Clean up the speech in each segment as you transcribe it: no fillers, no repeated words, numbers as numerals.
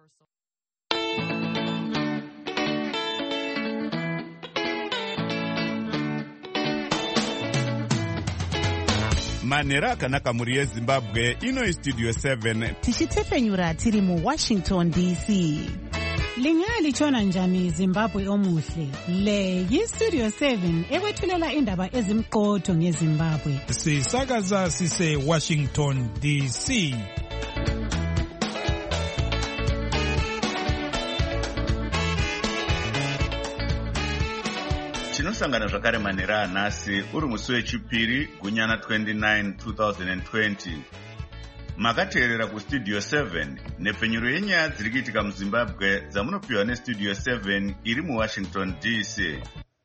manhero akanaka muri yezimbabwe. ino istudio 7 tichitefenyura tiri muwashington dc. Lingalitshona njani Zimbabwe omuhle? Le yistudio 7 ekwethulela indaba ezimqotho ngeZimbabwe. Sisakaza sise Washington DC. Tinosangana zvakare manhero anhasi uri musi wechipiri gunyana 29 2020. Makateerera kustudio 7 nepfenyuro yenyaya dziri kuitika muZimbabwe dzamunopiwa nestudio 7 iri muWashington DC.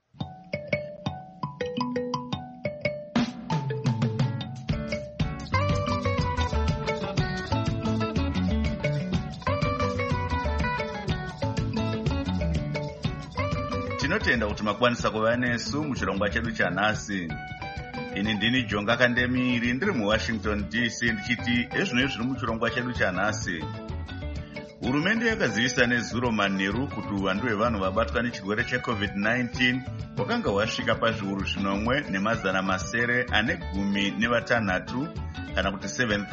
Tinotenda kuti makwanisa kuva nesu muchirongwa chedu chanhasi. Ini ndini Jonga Kandemiri ndiri muWashington DC ndichiti ezvinoi zviri muchirongwa chedu chanhasi. Hurumende yakazivisa nezuro manheru kuti uwandu hwevanhu vabatwa nechirwere cheCovid-19 hwakanga hwasvika pazviuru 1,916 kana kuti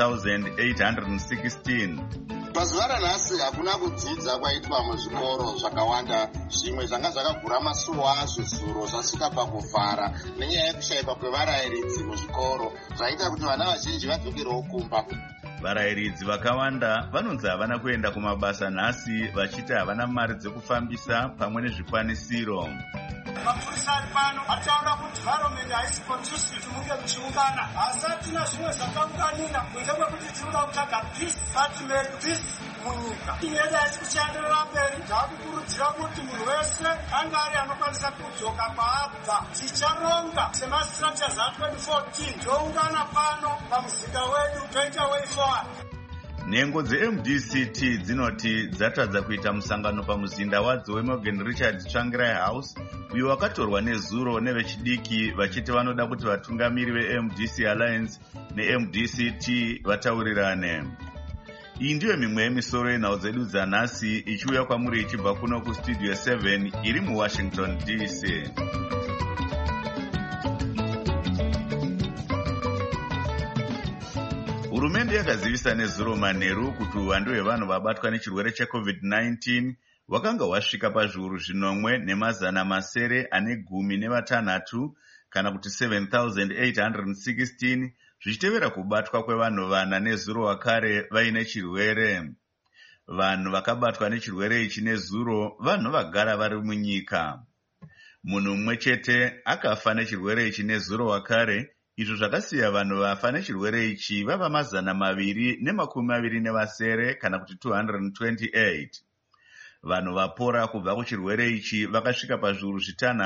7,816. Pazuva ranhasi hakuna kudzidza kwaitwa muzvikoro zvakawanda. Zvimwe zvanga zvakavhura masuo azvo zuro zvasvika pakuvhara nenyaya yekushaipa kwevarayiridzi muzvikoro zvaita kuti vana vazhinji vadzokerewo kumba. Varayiridzi vakawanda vanonzi havana kuenda kumabasa nhasi vachiti havana mari dzekufambisa pamwe nezvikwanisiro. Mapurisa ari pano ataura kuti varomende haisi conducive munge muchiungana. Asi hatina zvimwe zvakaunganira kunze kwekuti tinoda kutsvaga peace, but make peace munyika. Inyaya haisi kuchienderera mberi. Ndakukurudzira kuti munhu wese anga ari anokwanisa kudzoka kwaabva. Ticharonga semastructures a2014 toungana pano pamuzinda wedu toita way forward. Nhengo dzeMDCT dzinoti dzatadza kuita musangano pamuzinda wadzo weMorgan Richards Tsvangirai House uyo wakatorwa nezuro nevechidiki vachiti vanoda kuti vatungamiri veMDC Alliance neMDCT vataurirane. Iyi ndiyo mimwe yemisoro yenhau dzedu dzanhasi ichiuya kwamuri ichibva kuno kustudio 7 iri muWashington DC. Hurumende yakazivisa nezuro manheru kuti uwandu hwevanhu vabatwa nechirwere cheCovid-19 hwakanga hwasvika pazviuru 1,916 kana kuti 7,816 zvichitevera kubatwa kwevanhu vana nezuro wakare vaine chirwere. Vanhu vakabatwa nechirwere ichi nezuro vanhu vagara vari munyika. Munhu mumwe chete akafa nechirwere ichi nezuro wakare, izvo zvakasiya vanhu vafa nechirwere ichi vava 227 kana kuti 228. Vanhu vapora kubva kuchirwere ichi vakasvika pazviuru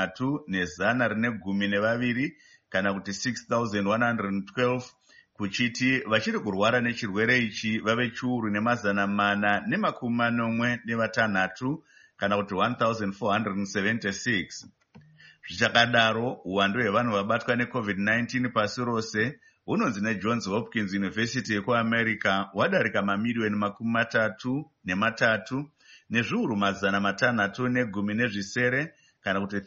6,112 kana kuti 6,112, kuchiti vachiri kurwara nechirwere ichi vave chiuru 486 kana kuti 1,476. Zvichakadaro, uwandu hwevanhu vabatwa neCovid-19 pasi rose hunonzi neJohns Hopkins University yekuAmerica hwadarika mamiliyoni 33 nezviuru 610 kana kuti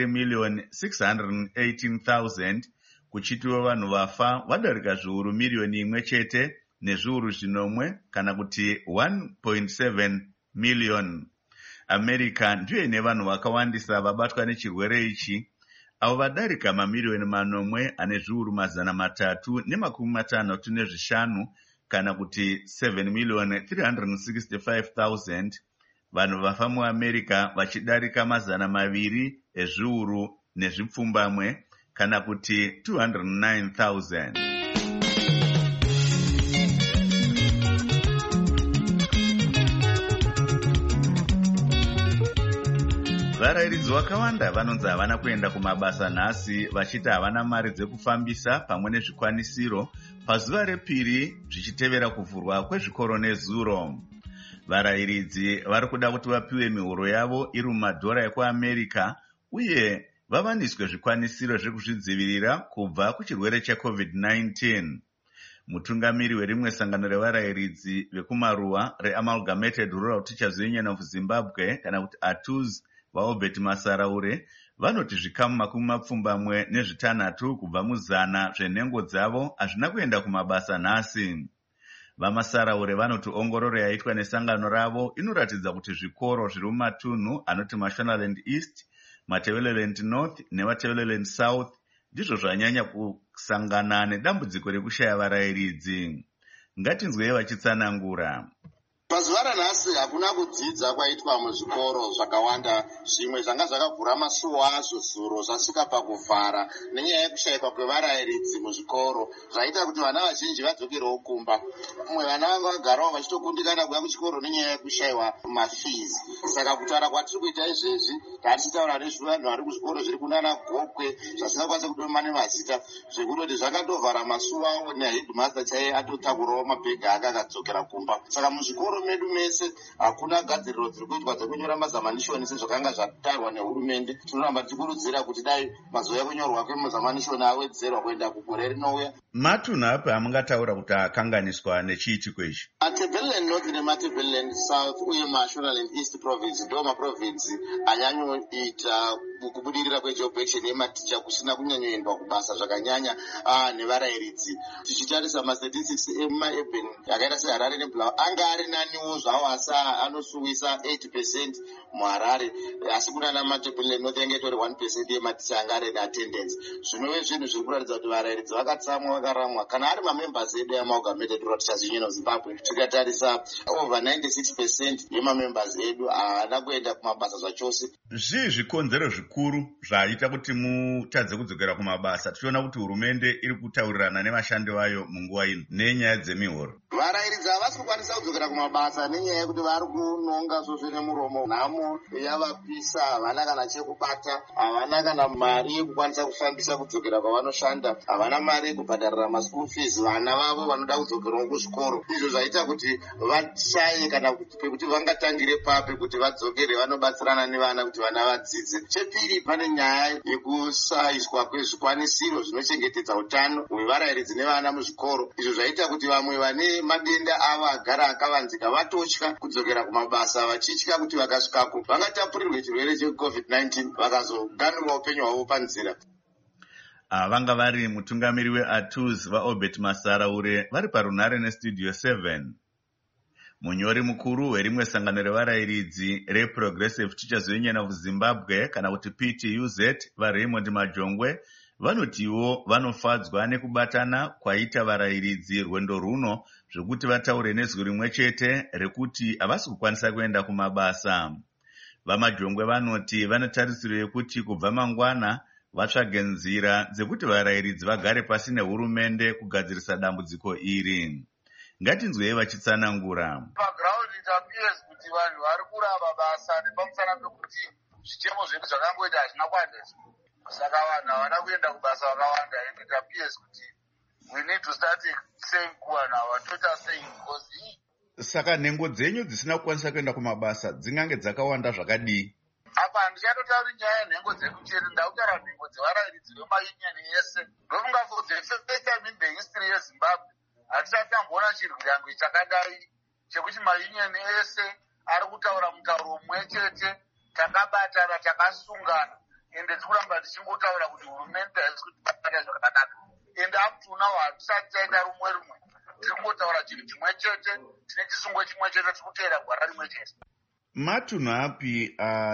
33,618,000, kuchitiwo vanhu vafa vadarika zviuru miliyoni 1 chete nezviuru 1 kana kuti 1.7 million. America ndiyo ine vanhu vakawandisa vabatwa nechirwere ichi, avo vadarika mamiliyoni 8 ane zviuru 355 kana kuti 7,365,000. Vanhu vafa muAmerica vachidarika 200 ezviuru nezvipfumbamwe kana kuti 209,000. Varayiridzi vakawanda vanonzi havana kuenda kumabasa nhasi vachiti havana mari dzekufambisa pamwe nezvikwanisiro pazuva repiri zvichitevera kuvhurwa kwezvikoro nezuro. Varayiridzi vari kuda kuti vapiwe mihoro yavo iri mumadhora ekuAmerica uye vavaniswe zvikwanisiro zvekuzvidzivirira kubva kuchirwere cheCovid-19. Mutungamiri werimwe sangano revarayiridzi vekumaruwa reAmalgamated Rural Teachers Union of Zimbabwe kana kuti ATUZ vaObert Masaraure vanoti zvikamu 26 kubva mu100 zvenhengo dzavo hazvina kuenda kumabasa nhasi. VaMasaraure vanoti ongororo yaitwa nesangano ravo inoratidza kuti zvikoro zviri mumatunhu anoti Mashonaland East, Matebeleland North neMatebeleland South ndizvo zvanyanya kusangana nedambudziko rekushaya varayiridzi. Ngatinzwei vachitsanangura. Pazuva ranhasi hakuna kudzidza kwaitwa muzvikoro zvakawanda. Zvimwe zvanga zvakavhura masuo azvo zuro zvasvika pakuvhara nenyaya yekushayikwa kwevarayiridzi muzvikoro zvaita kuti vana vazhinji vadzokerewo kumba. Umwe vana vanga vagarawo vachitokundikana kuuya kuchikoro nenyaya yekushayiwa mafizi. Saka kutaura kwatiri kuita izvezvi tatichitaura nezvevanhu vari kuzvikoro zviri kunana Gokwe zvisingakwanisa kudoma nemazita zvekutoti zvakatovhara masuo avo nehedmaster chaiye atotakurawo mabhegi ake akadzokera kumba. Saka muzvikoro medu mese hakuna gadziriro dziri kuitwa dzekunyora mazamanishoni sezvakanga zvataurwa nehurumende. Tinoramba tichikurudzira kuti dai mazuva ekunyorwa kwemazamanishoni awedzerwa kuenda kugore rinouya. Matunhu api amungataura kuti akanganiswa nechiitiko ichi? Matebeleland North neMatebeleland South uye Mashonaland East Province ndo maprovinsi anyanyoita kubudirira kwejob action yematicha kusina kunyanyoendwa kubasa zvakanyanya nevarayiridzi. Tichitarisa mastatistics emaurban yakaita seHarare neBulawayo anga ari naniwo zvawo asi anosuwisa 8% muHarare, asi kunana Matebeleland North yange itori 1% yematicha anga ari neattendance. Zvinove zvinhu zviri kuratidza kuti varayiridzi vakatsamwa vakaramwa kana ari mamembers edu eAmalgamated Rural Teachers Union of Zimbabwe. Tikatarisa over 96% yemamembers edu haana kuenda kumabasa zvachose. Zvii zvikonzero zvikuru zvaita kuti mutadze kudzokera kumabasa? Tichiona kuti hurumende iri kutaurirana nevashandi vayo munguva ino nenyaya dzemihoro. Varayiridzi havasi kukwanisa kudzokera kumabasa nenyaya yekuti vari kunonga zvozvo nemuromo. Nhamo yavapisa, havana kana chekubata, havana kana mari yekukwanisa kufambisa kudzokera kwavanoshanda, havana mari yekubhadharira maschool fees vana vavo vanoda kudzokerawo kuzvikoro. Izvo zvaita kuti vashaye kana pekuti vangatangire papi kuti vadzokere vanobatsirana nevana kuti vana vadzidze. Chepiri pane nyaya yekusaiswa kwezvikwanisiro zvinochengetedza utano hwevarayiridzi nevana muzvikoro. Izvo zvaita kuti vamwe vane madenda avo agara akavanzika vatotya kudzokera kumabasa vachitya kuti vakasvikako vangatapurirwe chirwere cheCovid-19 vakazoganura upenyu hwavo panzira. Vanga vari mutungamiri weATUZ vaObert Masaraure vari parunhare neStudio 7. Munyori mukuru werimwe sangano revarayiridzi reProgressive Teachers Union of Zimbabwe kana kuti PTUZ vaRaymond Majongwe vanotiwo vanofadzwa nekubatana kwaita varayiridzi rwendo runo zvekuti vataure nezwi rimwe chete rekuti havasi kukwanisa kuenda kumabasa. VaMajongwe vanoti vanotarisiro yekuti kubva mangwana vatsvage nzira dzekuti varayiridzi vagare pasi nehurumende kugadzirisa dambudziko iri. Ngatinzwei vachitsanangura. Pagiraundi tapiyesi kuti vanhu vari kurava basa nepamusana pekuti zvitemo zvedu zvakangoita hazvina kuandeswa. Saka vanhu havana kuenda kubasa vakawanda ende tapiyesi kuti we need to start saying kuwana our total saying because Saka nhengo dzenyu dzisina kukwanisa kuenda kumabasa dzingange dzakawanda zvakadii? apa handichatotauri nyaya yenhengo dzedu chete, ndakutaura nhengo dzevarayiridzi vemayunioni ese. Ndofunga for the first time in the history yeZimbabwe hatichatamboona chirwirangwe chakadai chekuti mayunioni ese ari kutaura mutauro umwe chete, takabatana, takasungana, ende tikuramba tichingotaura kuti hurumende haisi kutibata zvakanaka. Ende up to now hatisati taita rumwe rumwe, tiri kungotaura chinhu chimwe chete, tine chisungo chimwe chete, tiri kuteera gwara rimwe chete. Matunhu api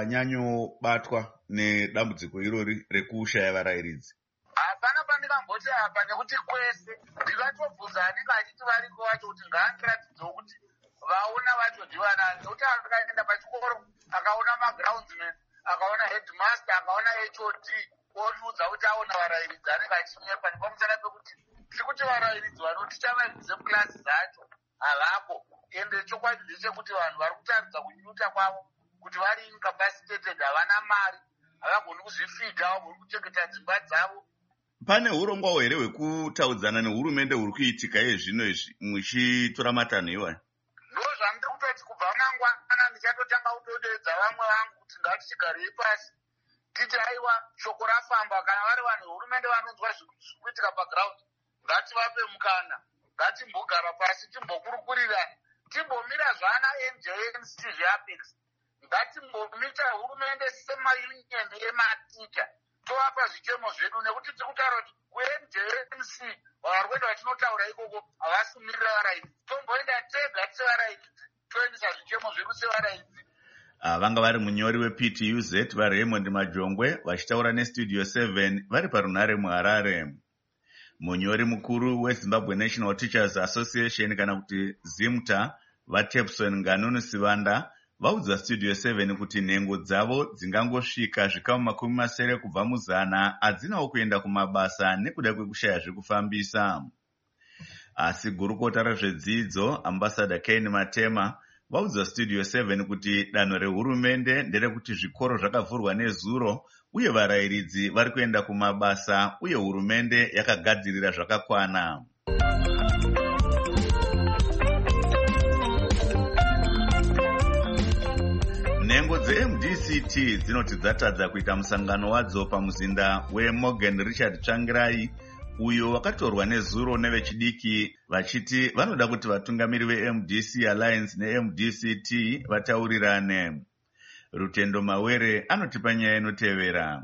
anyanyobatwa nedambudziko irori rekushaya varayiridzi? Hapana pandingamboti apa nekuti kwese ndikatobvunza anenge achiti variko vacho kuti ngaandiratidzewo kuti vaona vacho ndivana, nekuti akaenda pachikoro akaona magroundsman, akaona headmaster, akaona HOD, otiudza kuti aona varayiridzi anenge achinyepa nepamusana pekuti tiri kuti varayiridzi vanoticha maexam class dzacho havako. Ende chokwadi ndechekuti vanhu vari kutaridza kunyuta kwavo kuti vari incapacitated, havana mari, havagoni kuzvifidha, havagoni kuchengeta dzimba dzavo. Pane urongwa here hwekutaudzana nehurumende huri kuitika zvino izvi muchitora matanho iwayo? Ndo zvandiri kutoti kubva mangwana ndichatotanga kutodeedza vamwe vangu kuti ngatichigarei pasi titi aiwa shoko rafamba, kana vari vanhu hurumende vanonzwa zviri kuitika pagiraundi ngativape mukana ngatimbogara pasi timbokurukurirana, timbomira zvana NJNC zveapex, ngatimbomita hurumende semayunioni ematicha tovapa zvichemo zvedu, nekuti tiri kutaura kuti kuNJNC vari kuenda vatinotaura ikoko havasumirira varaidzi. Tomboenda tega sevaraidzi toendesa zvichemo zvedu sevaraidzi. Vanga vari munyori wePTUZ vaRaymond Majongwe vachitaura neStudio 7 vari parunhare muHarare. Munyori mukuru weZimbabwe National Teachers Association kana kuti ZIMTA vaTepson Nganunu Sivanda vaudza Studio 7 kuti nhengo dzavo dzingangosvika zvikamu 70 kubva muzana hadzinawo kuenda kumabasa nekuda kwekushaya zvekufambisa. Asi gurukota rezvedzidzo Ambassador Kane Matema vaudza Studio 7 kuti danho rehurumende nderekuti zvikoro zvakavhurwa nezuro uye varayiridzi vari kuenda kumabasa uye hurumende yakagadzirira zvakakwana. Nhengo dzeMDCT dzinoti dzatadza kuita musangano wadzo pamuzinda weMorgan Richard Tsvangirai uyo wakatorwa nezuro nevechidiki vachiti vanoda kuti vatungamiri veMDC Alliance neMDCT vataurirane. Rutendo Mawere anotipa nyaya inotevera.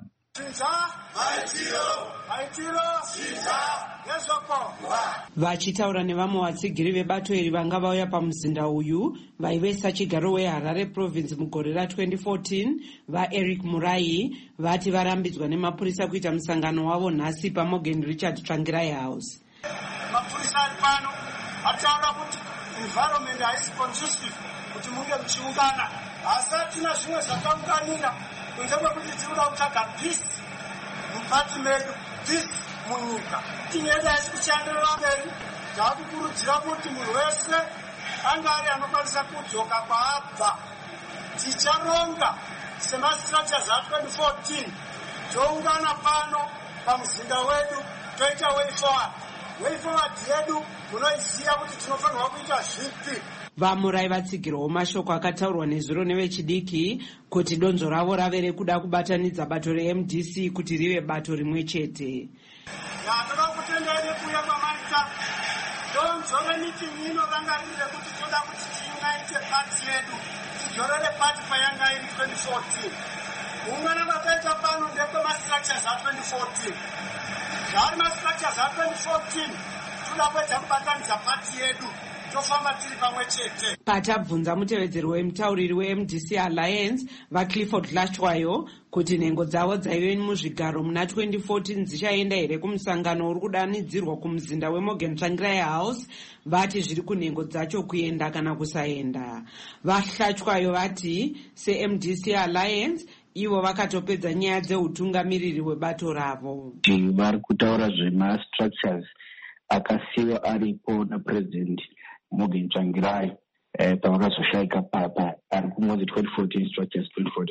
Vachitaura nevamwe vatsigiri vebato iri vanga vauya pamuzinda uyu vaivesa chigaro weHarare Province mugore ra2014 vaEric Murai vati varambidzwa nemapurisa kuita musangano wavo nhasi paMorgan Richard Tsvangirai House. Mapurisa ari pano ataura kuti environment haisi conducive kuti munge muchiungana, asi hatina zvimwe zvakaunganira kunze kwekuti tinoda kutsvaga peace mupati medu, peace munyika. Tinyeda haisi kuchandirira mberi, taakukurudzira kuti munhu wese anga ari anokwanisa kudzoka kwaabva. Ticharonga semastructures a2014 toungana pano pamuzinda wedu toita way forward. Way forward yedu munoiziva kuti tinofanirwa kuita zvipi. Vamurai vatsigirawo mashoko akataurwa nezuro nevechidiki kuti donzo ravo rave rekuda kubatanidza bato reMDC kuti rive bato rimwe chete. Toda kutendera nekuuya kwamaita donzo remitingi inovanga riri rekuti toda kuti tiunite pati yedu tidzorere pati payanga iri 2014. Ungana kwakaita pano ndekwemastructures a2014. Zvari mastructures a2014 toda kuedza kubatanidza pati yedu tofamba tiri pamwe chete. Patabvunza mutevedzeri wemutauriri weMDC Alliance vaClifford Lashwayo kuti nhengo dzavo dzaive muzvigaro muna 2014 dzichaenda here kumusangano uri kudanidzirwa kumuzinda weMorgan Tsvangirai House, vati zviri kunhengo dzacho kuenda kana kusaenda. VaLashwayo vati seMDC Alliance ivo vakatopedza nyaya dzeutungamiriri webato ravo. Vari kutaura zvemastructures akasiyiwa aripo naPresident Morgan Tsvangirai pavakazoshayika papa ari kungonzi 2014 structures.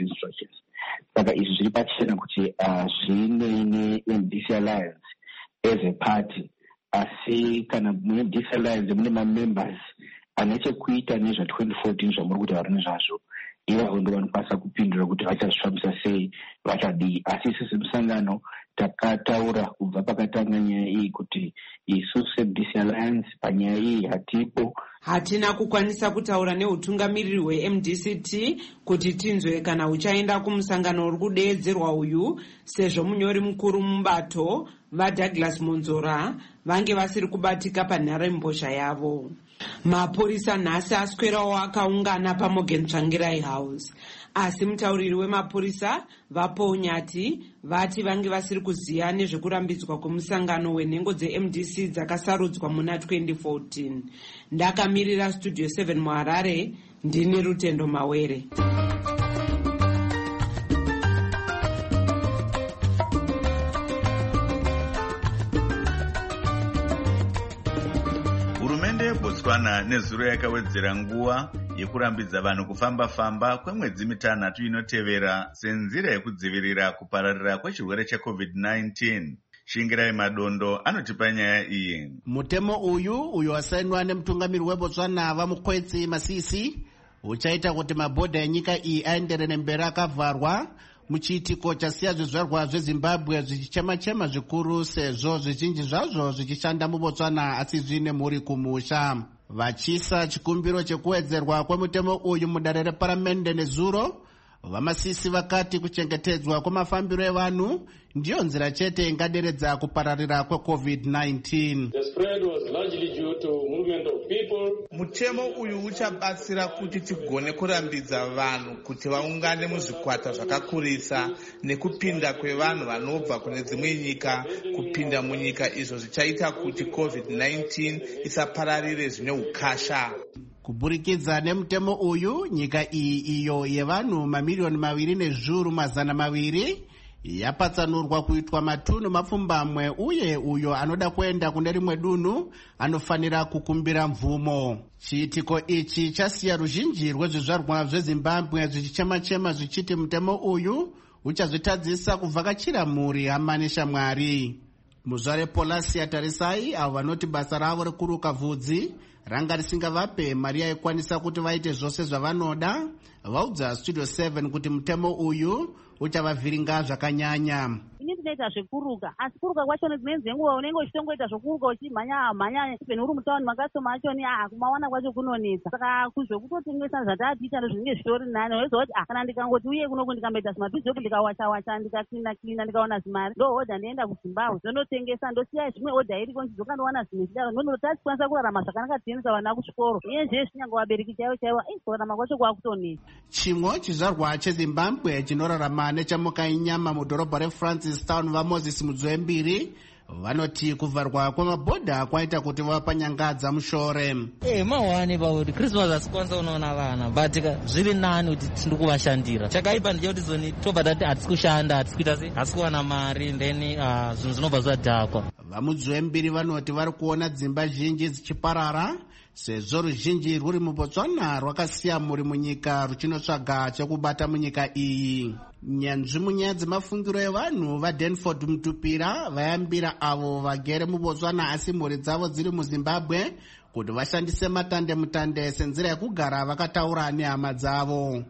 Saka izvi zviri pachena kuti zvine neMDC Alliance as a party, asi kana muMDC Alliance mune mamembers ane chekuita nezva2014 zvamuri kuti vari nezvazvo, ivo ndo vanokwanisa kupindura kuti vachazvifambisa sei, vachadii. Asi isi semusangano takataura kubva pakatanga nyaya iyi kuti isu seMDC Alliance panyaya iyi hatipo. Hatina kukwanisa kutaura neutungamiriri hweMDCT kuti tinzwe kana uchaenda kumusangano uri kudeedzerwa uyu, sezvo munyori mukuru mubato vaDouglas Monzora vange vasiri kubatika panharembozha yavo. Mapurisa nhasi aswerawo akaungana paMorgan Tsvangirai House, asi mutauriri wemapurisa vaPaul Nyati vati vange vasiri kuziva nezvekurambidzwa kwemusangano wenhengo dzeMDC dzakasarudzwa muna 2014. Ndakamirira Studio 7 muHarare, ndini Rutendo Mawere. Hurumende yeBotswana nezuro yakawedzera nguva yekurambidza vanhu kufamba-famba kwemwedzi 6 inotevera senzira yekudzivirira kupararira kwechirwere cheCovid-19. Shingirai Madondo anotipa nyaya iyi. Mutemo uyu wasainwa nemutungamiri weBotswana vaMukwetsi Masisi uchaita kuti mabhodha enyika iyi aenderere mberi akavharwa muchiitiko chasiya zvizvarwa zvezimbabwe zvichichema-chema zvikuru sezvo zvizhinji zvazvo zvichishanda mubotswana asi zvine mhuri kumusha. Vachisa chikumbiro chekuwedzerwa kwemutemo uyu mudare reparamende nezuro, vamasisi vakati kuchengetedzwa kwemafambiro evanhu ndiyo nzira chete ingaderedza kupararira kweCovid-19. Mutemo uyu uchabatsira kuti tigone kurambidza vanhu kuti vaungane muzvikwata zvakakurisa nekupinda kwevanhu vanobva kune dzimwe nyika kupinda munyika, izvo zvichaita kuti COVID-19 isapararire zvine ukasha. Kuburikidza nemutemo uyu, nyika iyi iyo yevanhu mamiliyoni 2,200,000 yapatsanurwa kuitwa matunhu mapfumbamwe, uye uyo anoda kuenda kune rimwe dunhu anofanira kukumbira mvumo. Chiitiko ichi chasiya ruzhinji rwezvizvarwa zveZimbabwe zvichichema-chema zvichiti mutemo uyu uchazvitadzisa kuvhakachira mhuri hama neshamwari. Muzvare Polasi Tarisai avo vanoti basa ravo rekuruka vhudzi ranga risingavape mari yaikwanisa kuti vaite zvose zvavanoda, vaudza Studio 7 kuti mutemo uyu uchavavhiringa zvakanyanya. Ini tinoita zvekuruka, asi kuruka kwacho dzimweni dzenguva unenge uchitongoita zvokuruka uchimhanya peni uri mutauni makasoma acho ni kumawana kwacho kunonetsa. Saka kuzvokutotengesa zvatatiita zvinenge zvitori nani, unoziva kuti kana ndikangoti uye kunoku ndikamboita zimabhizopu ndikawacha ndikaklina ndikaona zimari ndo hodha ndienda kuZimbabwe ndonotengesa ndosiya zvimwe hodha iriko ndizokanowana zvimwe zvidaro ndonotachikwanisa kurarama zvakanaka tiendesa vana kuchikoro. Iye zveshe nyangwe vabereki chaivo kurarama kwacho kwakutonetsa. Chimwe chizvarwa cheZimbabwe chinorarama nechamukainyama mudhorobha reFrancis Town vaMoses Mudzwembiri vanoti kuvharwa kwemabhodha kwaita kuti vapanyangadza mushore. Mawane pakuti Christmas asikwanisa unoona vana but zviri nani kuti tiri kuvashandira. Chakaipa ndechekuti zoni tobva tati hatisi kushanda, hatisi kuita sei, hatisi kuwana mari, then zvinhu zvinobva zvadhakwa. VaMudzwembiri vanoti vari kuona dzimba zhinji dzichiparara sezvo ruzhinji rwuri muBotswana rwakasiya mhuri munyika ruchinotsvaga chekubata munyika iyi. Nyanzvi munyaya dzemafungiro evanhu vaDenford Mutupira vayambira avo vagere muBotswana asi mhuri dzavo dziri muZimbabwe kuti vashandise matande-mutande senzira yekugara vakataura nehama dzavo.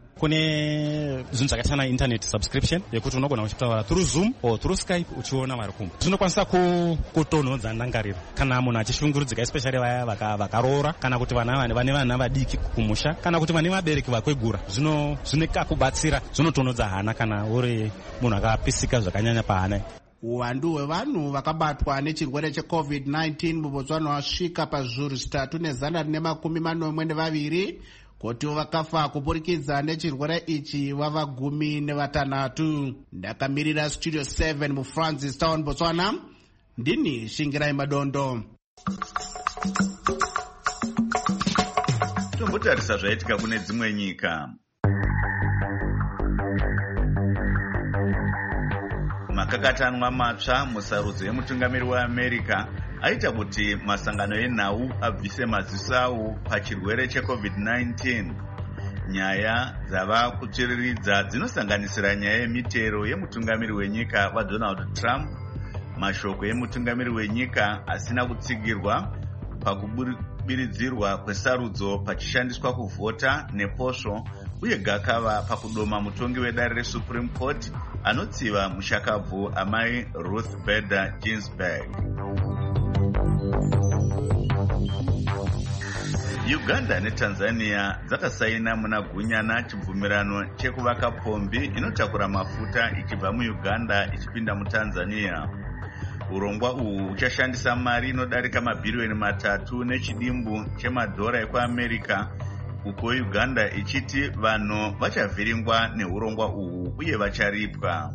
Kune zvinhu zvakashana internet subscription yekuti unogona uchitaura through Zoom or through Skype uchiona vari kumwe. Zvinokwanisa kutonhodza ndangariro kana munhu achishungurudzika, especially vaya vakaroora kana kuti vane vana vadiki kumusha kana kuti vane vabereki vakwegura. Zvinokubatsira, zvinotonhodza hana kana uri munhu akapisika zvakanyanya pahana. Uwandu hwevanhu vakabatwa nechirwere cheCovid-19 muBotswana wasvika pazviuru 3,442 kuti vakafa kuburikidza nechirwere ichi vava 16. Ndakamirira Studio 7 muFrancis Town, Botswana, ndini Shingirai Madondo. Tombotarisa zvaitika kune dzimwe nyika. Makakatanwa matsva musarudzo yemutungamiri weAmerica aita kuti masangano enhau abvise maziso awo pachirwere cheCovid-19. Nyaya dzava kutsviriridza dzinosanganisira nyaya yemitero yemutungamiri wenyika vaDonald Trump, mashoko emutungamiri wenyika asina kutsigirwa pakubiridzirwa kwesarudzo pachishandiswa kuvhota neposvo, uye gakava pakudoma mutongi wedare reSupreme Court anotsiva mushakabvu amai Ruth Bader Ginsburg. Uganda neTanzania dzakasaina muna gunyana chibvumirano chekuvaka pombi inotakura mafuta ichibva muUganda ichipinda muTanzania. Urongwa uhu uchashandisa mari inodarika mabhiriyoni 3 nechidimbu chemadhora ekuAmerica, uko Uganda ichiti vanhu vachavhiringwa neurongwa uhu uye vacharipwa.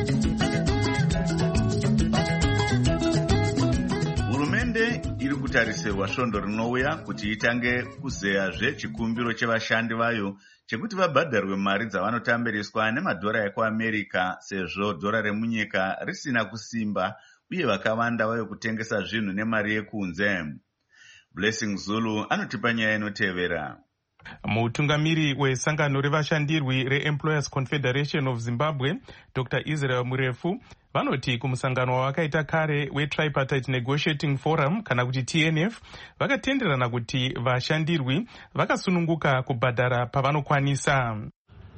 Hurumende iri kutarisirwa svondo rinouya kuti itange kuzeyazve chikumbiro chevashandi vayo chekuti vabhadharwe mari dzavanotambiriswa nemadhora ekuAmerica, sezvo dhora remunyika risina kusimba uye vakawanda vayo kutengesa zvinhu nemari yekunze. Blessing Zulu anotipa nyaya inotevera. Mutungamiri wesangano revashandirwi reEmployers Confederation of Zimbabwe, Dr. Israel Murefu, vanoti kumusangano wavakaita kare weTripartite Negotiating Forum kana kuti TNF vakatenderana kuti vashandirwi vakasununguka kubhadhara pavanokwanisa.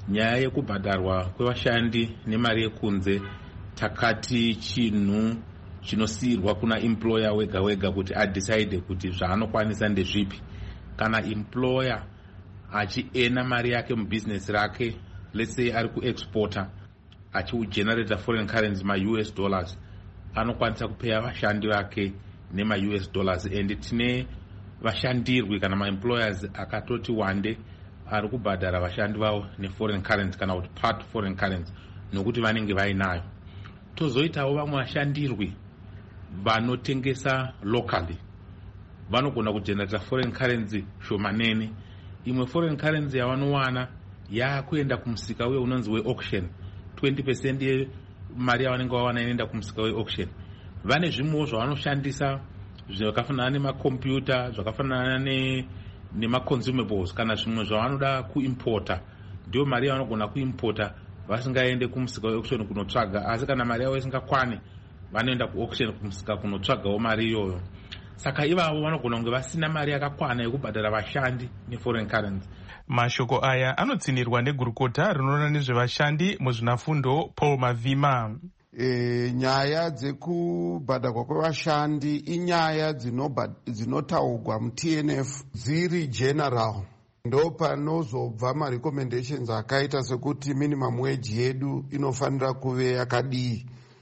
nyaya yekubhadharwa kwevashandi nemari yekunze takati chinhu chinosiyirwa kuna employer wega wega kuti adecide kuti zvaanokwanisa ndezvipi. Kana employer achiena mari yake mubhizinesi rake, let's say ari kuexporta achiugenerata foreign currency ma-US dollars, anokwanisa kupeya vashandi vake nema-US dollars. And tine vashandirwi kana ma-employers akatoti wande ari kubhadhara vashandi vavo neforeign currency kana kuti part foreign currency nokuti vanenge vainayo. Tozoitawo vamwe vashandirwi vanotengesa locally, vanogona kugenerata foreign currency shomanene. Imwe foreign currency yavanowana yakuenda kumusika uye unonzi we-auction, 20% yemari yavanenge vawana inoenda kumusika we-auction. Vane zvimwewo zvavanoshandisa zvakafanana nemakombiyuta, zvakafanana nemaconsumables kana zvimwe zvavanoda kuimporta, ndio mari yavanogona kuimporta vasingaende kumusika we-auction kunotsvaga. Asi kana mari yavo isingakwane, vanoenda ku-auction kumusika kunotsvagawo mari iyoyo. Saka ivavo vanogona kunge vasina mari yakakwana yekubhadhara vashandi neforeign currency. Mashoko aya anotsinirwa negurukota rinoona nezvevashandi muzvinafundo Paul Mavima. Nyaya dzekubhadharwa kwevashandi inyaya dzinotaurwa muTNF dziri general. Ndo panozobva marecommendations akaita sekuti minimum wage yedu inofanira kuve yakadii.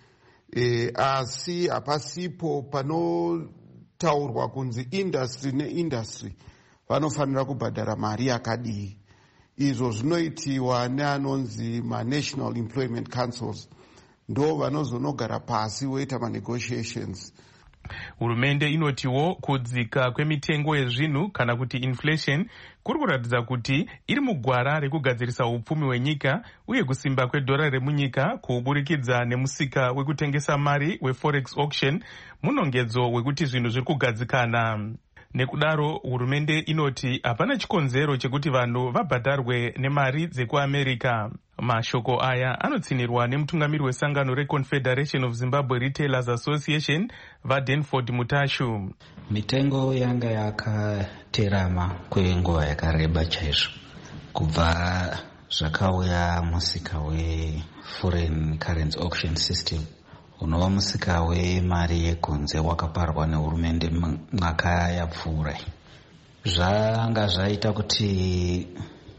Asi hapasipo panotaurwa kunzi industry neindustry vanofanira kubhadhara mari yakadii. Izvo zvinoitiwa neanonzi ma-National Employment Councils, ndo vanozonogara pasi woita ma-negotiations. Hurumende inotiwo kudzika kwemitengo yezvinhu kana kuti inflation kuri kuratidza kuti iri mugwara rekugadzirisa upfumi hwenyika uye kusimba kwedhora remunyika kuburikidza nemusika wekutengesa mari weforex auction, munongedzo wekuti zvinhu zviri kugadzikana. Nekudaro hurumende inoti hapana chikonzero chekuti vanhu vabhadharwe nemari dzekuAmerica. Mashoko aya anotsinirwa nemutungamiri wesangano reConfederation of Zimbabwe Retailers Association vaDenford Mutashu. Mitengo yanga yakaterama kwenguva yakareba chaizvo kubva zvakauya musika weforeign currency auction system unova musika wemari yekunze wakaparwa nehurumende mwaka yapfuura. Zvanga zvaita kuti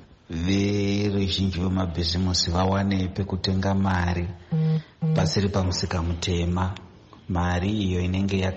veruzhinji vemabhizimusi vawane pekutenga mari pasiri pamusika mutema, mari iyo inenge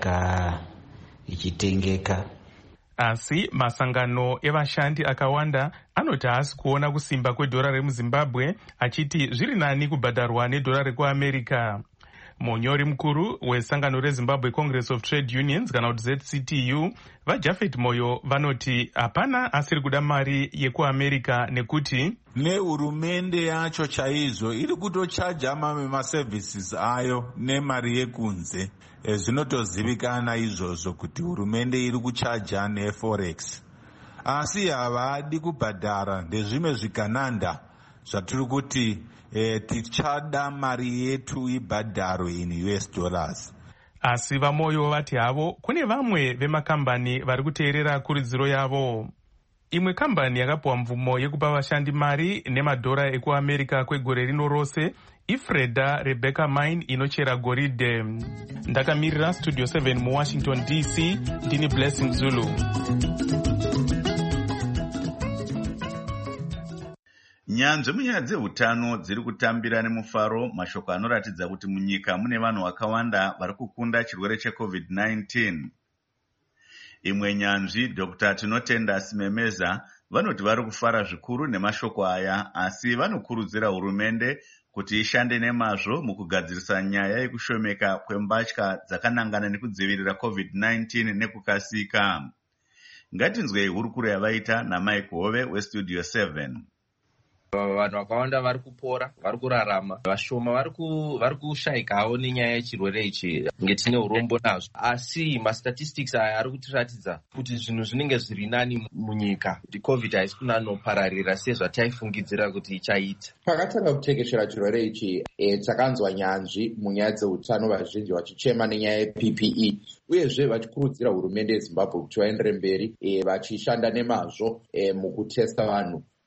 ichitengeka. Asi masangano evashandi akawanda anoti haasi kuona kusimba kwedhora remuZimbabwe, achiti zviri nani kubhadharwa nedhora rekuAmerica. Munyori mukuru wesangano reZimbabwe Congress of Trade Unions kana kuti ZCTU vaJafet Moyo vanoti hapana asiri kuda mari yekuAmerica nekuti nehurumende yacho chaizvo iri kutochaja mamwe maservices ayo nemari yekunze. Zvinotozivikana izvozvo kuti hurumende iri kuchaja neforex, asi havadi kubhadhara ndezvimwe zvigananda zvatiri kuti tichada mari yetu ibhadharwe in US dollars. Asi vaMoyo vati havo kune vamwe vemakambani vari kuteerera kurudziro yavo. Imwe kambani yakapiwa mvumo yekupa vashandi mari nemadhora ekuAmerica kwegore rino rose iFreda Rebecca Mine inochera goridhe. Ndakamirira Studio 7 muWashington DC, ndini Blessing Zulu. Nyanzvi munyaya dzeutano dziri kutambira nemufaro mashoko anoratidza kuti munyika mune vanhu vakawanda vari kukunda chirwere cheCovid-19. Imwe nyanzvi Dr. Tinotenda Simemeza vanoti vari kufara zvikuru nemashoko aya, asi vanokurudzira hurumende kuti ishande nemazvo mukugadzirisa nyaya yekushomeka kwembatya dzakanangana nekudzivirira COVID-19 nekukasika. Ngatinzwei hurukuro yavaita naMike Hove weStudio 7. Vanhu vakawanda vari kupora, vari kurarama, vashoma vari kushayikawo nenyaya yechirwere ichi ngetine urombo nazvo. Asi mastatistics aya ari kutiratidza kuti zvinhu zvinenge zviri nani munyika, kuti COVID haisi kunanopararira sezvataifungidzira kuti ichaita. Pakatanga kutekeshera chirwere ichi, takanzwa nyanzvi munyaya dzeutano vazhinji vachichema nenyaya yePPE, uyezve vachikurudzira hurumende yeZimbabwe kuti vaendere mberi vachishanda nemazvo mukutesta vanhu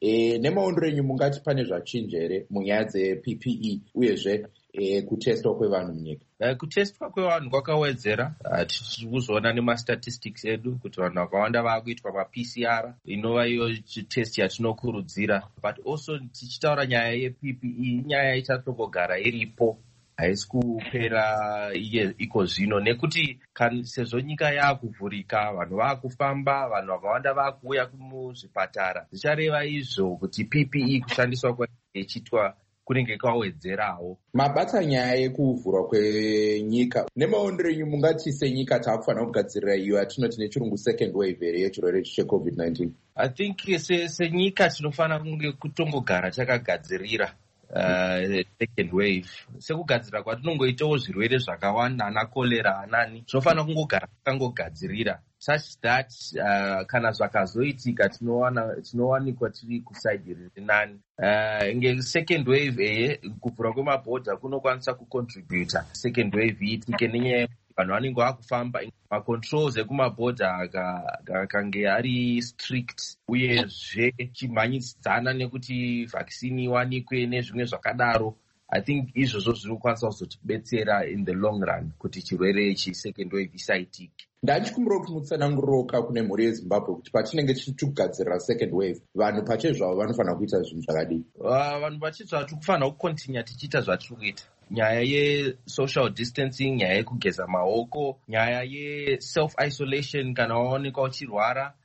nemaondero enyu mungati pane zvachinja here munyaya dzePPE uyezve kutestwa kwevanhu munyika? Kutestwa kwevanhu kwakawedzera. Tiri kuzoona nemastatistics edu kuti vanhu vakawanda vakuitwa maPCR, inova iyo test yatinokurudzira. But also tichitaura nyaya yePPE, nyaya ichatombogara iripo, haisi kupera iko zvino, nekuti sezvo nyika yaakuvhurika, vanhu vaakufamba, vanhu vakawanda vaakuuya muzvipatara, zvichareva izvo kuti PPE kushandiswa kwaitwa kunenge kwawedzerawo. Mabata nyaya yekuvhurwa kwenyika, nemaondero enyu mungati senyika taakufanira kugadzirira iyo yatinoti nechirungu second wave here yechirwere cheCovid-19? I think senyika tinofanira kunge kutongogara takagadzirira second wave. Sekugadzira kwatinongoitawo zvirwere zvakawanda, ana kolera, anani, tinofanira kungogara takangogadzirira, such that kana zvakazoitika tinowanikwa tiri kusaidi riri nani. Second wave kuvhura kwemabhodha kunokwanisa kucontributa second wave iitike nenyaya vanhu vanenge vakufamba, macontrols ekumabhodha akange ari strict, uyezve chimhanyidzana nekuti vaccine iwanikwe nezvimwe zvakadaro. I think izvozvo zviri kukwanisa kuzotibetsera in the long run kuti chirwere ichi second wave isaitike. Ndachikumbira kuti mutsananguroka kune mhuri yeZimbabwe kuti patinenge tichigadzirira second wave, vanhu pachezvavo vanofanira kuita zvinhu zvakadii? Vanhu pachezvavo tikufanira kukontinya tichiita zvatiri kuita. Nyaya ye-social distancing, nyaya yekugeza maoko, nyaya ye-self-isolation kana waonekwa uchirwara,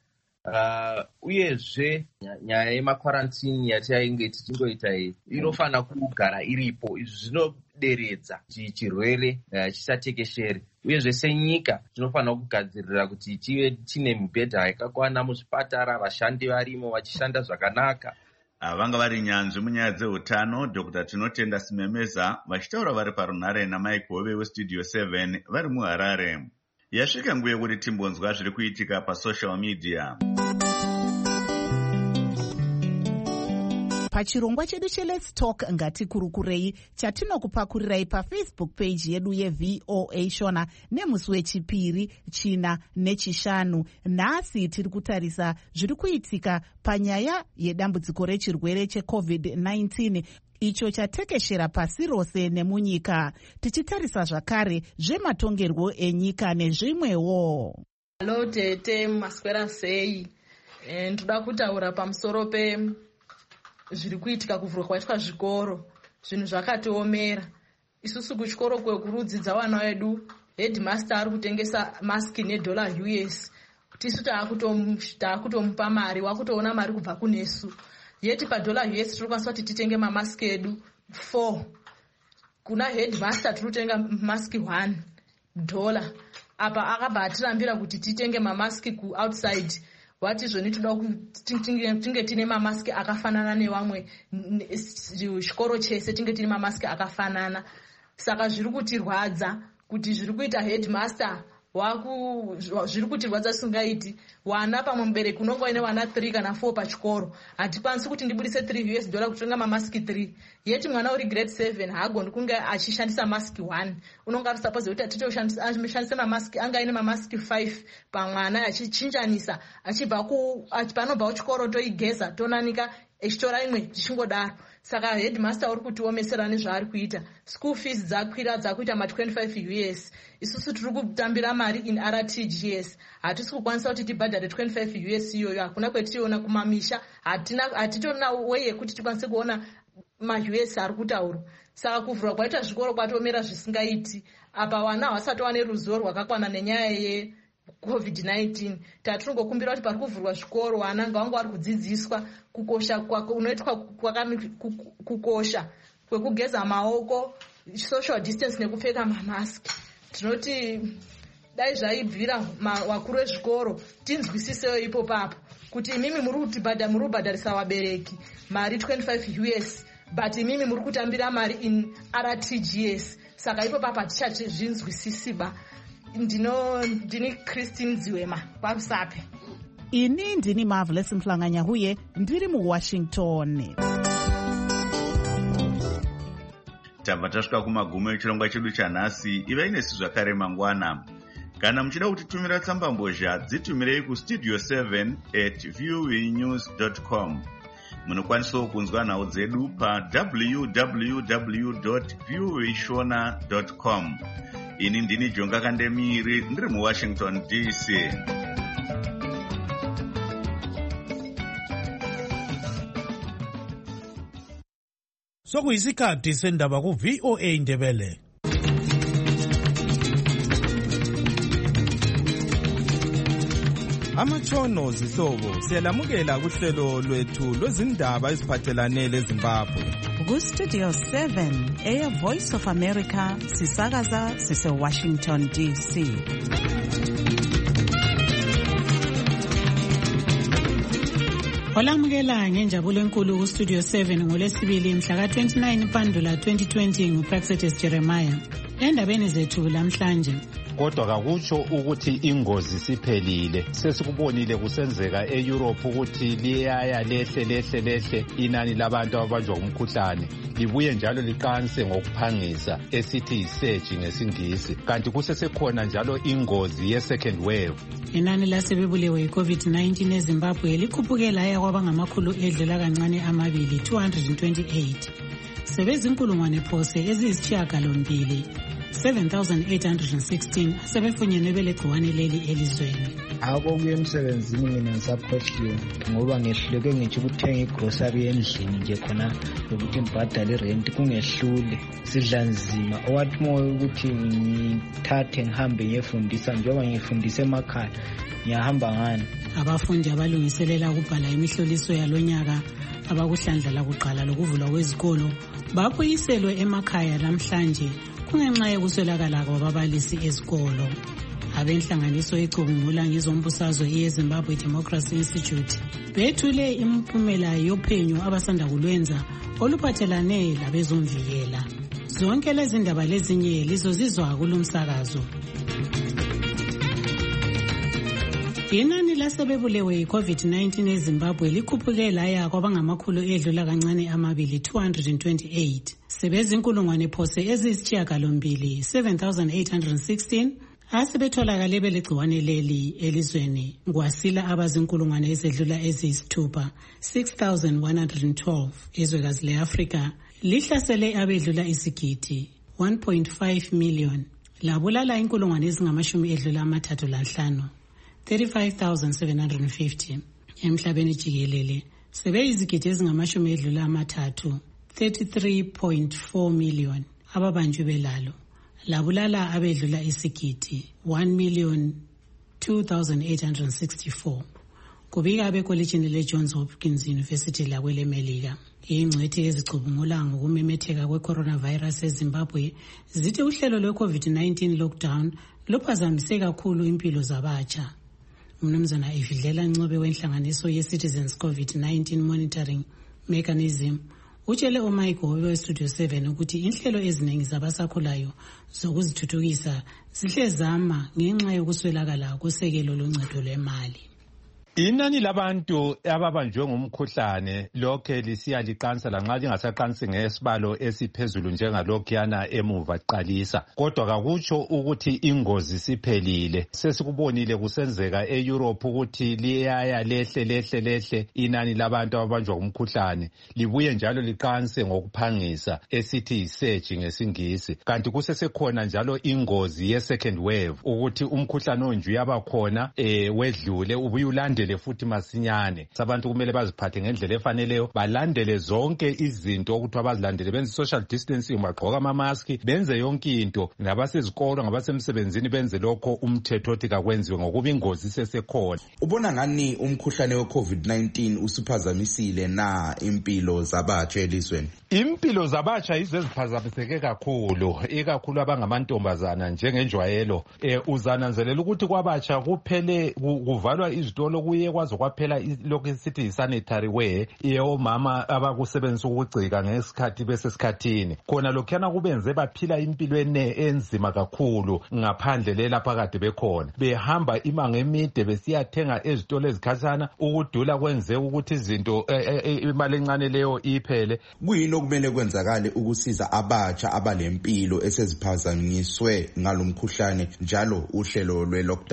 uyezve nyaya yemakwarantini yatainge tichingoita iyi inofanira kugara iripo. Izvi zvinoderedza chirwere chisatekeshere. Uyezve senyika tinofanira kugadzirira kuti tive tine mibhedha yakakwana muzvipatara, vashandi varimo vachishanda zvakanaka. Vanga vari nyanzvi munyaya dzeutano, Dr. Tinotenda Simemeza, vachitaura vari parunhare naMike Hove weStudio 7 vari muHarare. Yasvika nguva yekuti timbonzwa zviri kuitika pasocial media. Pachirongwa chedu cheLet's Talk ngatikurukurei chatinokupakurirai paFacebook page yedu yeVOA Shona nemusi wechipiri, china nechishanu. Nhasi tiri kutarisa zviri kuitika panyaya yedambudziko rechirwere cheCovid-19 icho chatekeshera pasi rose nemunyika, tichitarisa zvakare zvematongerwo enyika nezvimwewo. Halo tete, maswera sei? Ndoda kutaura pamusoro zviri kuitika kuvhurwa kwaitwa zvikoro. Zvinhu zvakatiomera. Isusu kuchikoro kwekurudzidza vana vedu, headmaster ari kutengesa maski $1 tisu taakutomupa mari, wakutoona mari kubva kunesu. Yeti $1 tiri kwanisa kuti titenge mamaski edu 4. Kuna headmaster tiri kutenga maski $1. Apa akabva atirambira kuti titenge mamaski outside. Wati zvoni toda kuti tinge tine mamaski akafanana nevamwe, chikoro chese tinge tine mamaski akafanana. Saka zviri kutirwadza kuti zviri kuita headmaster zviri kutirwadza singaiti. Wana pamwe mubereki unonga ine vana 3 kana 4 pachikoro, hatikwanisi kuti ndibudise $3 kutenga mamaski 3. Yeti mwana uri grade 7 haagoni kunge achishandisa maski 1. Unonga ari suppose kuti atitoshandisa mamaski, anga ine mamaski 5 pamwana achichinjanisa, panobva kuchikoro toigeza tonanika echitora imwe tichingodaro. Saka headmaster uri kutiomesera nezvaari kuita. School fees dzakwira dzakuita $25. Isusu tiri kutambira mari in RTGS. Hatisi kukwanisa kuti tibhadhare $25 iyoyo. Hakuna kwetiriona kumamisha. Hatitona way yekuti tikwanise kuona ma-US ari kutaura. Saka kuvhurwa kwaita zvikoro kwatomera zvisingaiti. Apa vana havasati wane ruzivo rwakakwana nenyaya COVID-19. Tatinongokumbira kuti pari kuvhurwa zvikoro vana ngavanga vari kudzidziswa kukosha unoitwa kukosha kwekugeza maoko, social distance nekupfeka mamaski. Tinoti dai zvaibvira vakuru vezvikoro tinzwisisewo ipo papo kuti imimi muri kubhadharisa vabereki mari $25 but imimi muri kutambira mari in RTGS. Saka ipo papo hatichazvinzwisisiba. Ndini Christine Ziwema parusape. Ini ndini Marvelous Mhlanganya-Huye ndiri muWashington. Tabva tasvika kumagumo echirongwa chedu chanhasi. Ivai nesu zvakare mangwana. Kana muchida kutitumira tsambambozha dzitumirei kustudio7@voanews.com. Munokwanisawo kunzwa nhau dzedu pa www.voashona.com. Ini ndini Jonga Kandemiri ndiri muWashington DC. Sokuyisikhathi sendaba ku VOA Ndebele. Amatshono zihlobo siyalamukela kuhlelo lwethu lwezindaba eziphathelane leZimbabwe. Ku Studio 7 Air Voice of America sisakaza sise Washington DC. Olamukela ngenjabulo enkulu ku Studio 7 ngolesibili mhla ka-29 Mpandula 2020 nguPraxetes Jeremiah. Endabeni zethu lamhlanje. Kodwa kakutsho ukuthi ingozi siphelile. Sesikubonile kusenzeka eEurope ukuthi liyaya lehle inani labantu ababanjwa umkhuhlane. Libuye njalo liqanse ngokuphangisa esithi isurge ngesingisi. Kanti kusesekhona njalo ingozi ye-second wave. Inani lasebebulewe i-COVID-19 eZimbabwe likhuphuke laya kwabangamakhulu edlula kancane amabili 228. Sebezinkulungwane phose eziyisishiyagalombili 7,816 asebefunyenwe belegciwane leli elizweni. Akuye emsebenzini mina ngisakhohliwe ngoba ngehluleke ngithi ukuthenga igrocery endlini nje khona lokuthi ngibhadale irent kungehlule sidla nzima owathi moyo ukuthi ngithathe ngihambe ngiyefundisa njengoba ngifundisa emakhaya ngiyahamba ngani. Abafundi abalungiselela ukubhala imihloliso yalonyaka abakuhlandla kuqala lokuvulwa kwezikolo babuyiselwe emakhaya namhlanje kungenxa yokuswelakala kwababalisi ezikolo. Abenhlanganiso ecubungula ngezombusazwe yeZimbabwe Democracy Institute bethule imiphumela yophenyo abasanda kulwenza oluphathelane labezomvikela. Zonke lezi ndaba lezinye lizozizwa kulomsakazo. Inani lasebebulewe i-COVID-19 eZimbabwe likhuphuke laya kwabangamakhulu edlula kancane amabili 228. Sebezinkulungwane phose eziyisishiyagalombili 7,816 asebetholakale belegciwane leli elizweni. Kwasila abazinkulungwane ezedlula eziyisithupha 6,112. Izwekazi le-Afrika lihlasele abedlula isigidi 1.5 million. Labulala inkulungwane ezingamashumi edlula amathathu lanhlanu 35,750. Emhlabeni jikelele sebeyizigidi ezingamashumi edlula amathathu 33.4 million ababanjwe belalo. Labulala abedlula isigidi 1,02,864. Kubika abekolejini le-Johns Hopkins University lakwelemelika. Ingcwethi ezicubungula ngokumemetheka kwe-coronavirus eZimbabwe zithi uhlelo lwe-COVID-19 lockdown luphazamise kakhulu impilo zabatsha. Umnumzana Evidlela Ncube wenhlanganiso ye-Citizens COVID-19 Monitoring Mechanism utshele uMichael we-Studio 7 ukuthi inhlelo eziningi zabasakhulayo zokuzithuthukisa zihle zama ngenxa yokuswelakala kosekelo loncedo lwemali. Inani labantu ababanjwe ngumkhuhlane lokhe lisiya liqansa lanxa lingasaqansi ngesibalo esiphezulu njengalokuyana emuva qalisa. Kodwa kakutsho ukuthi ingozi siphelile. Sesikubonile kusenzeka eEurope ukuthi liyaya lehle inani labantu ababanjwa ngumkhuhlane. Libuye njalo liqanse ngokuphangisa esithi isurge ngesingisi. Kanti kusesekhona njalo ingozi ye-second wave ukuthi umkhuhlane onje uyabakhona wedlule ubuye ulandele futhi masinyane. Abantu kumele baziphathe ngendlela efaneleyo, balandele zonke izinto ukuthi abazilandele, benze social distancing, bagqoka ama-mask, benze yonke into. Nabasezikolo, ngabasemsebenzini benze lokho umthetho othi kakwenziwe ngokuba ingozi sesekhona. Ubona ngani umkhuhlane we-COVID-19 usiphazamisile na impilo zabatsha elizweni? Impilo zabatsha izeziphazamiseke kakhulu, ikakhulu abangamantombazana njengenjwayelo. Uzananzelela ukuthi kwabatsha kuphele kuvalwa izitolo kuye kwazo kwaphela lokho sithi i-sanitary wear omama abakusebenzisa ukugcika ngesikhathi besesikhathini. Khona lokhuyana kubenze baphila impilo enzima kakhulu ngaphandle lelapha kade bekhona. Behamba imango emide besiyathenga ezitolo ezikhatshana, ukudula kwenze ukuthi izinto imali encane leyo iphele. Kuyini okumele kwenzakale ukusiza abatsha abalempilo eseziphazanyiswe ngalomkhuhlane njalo uhlelo lwe-lockdown?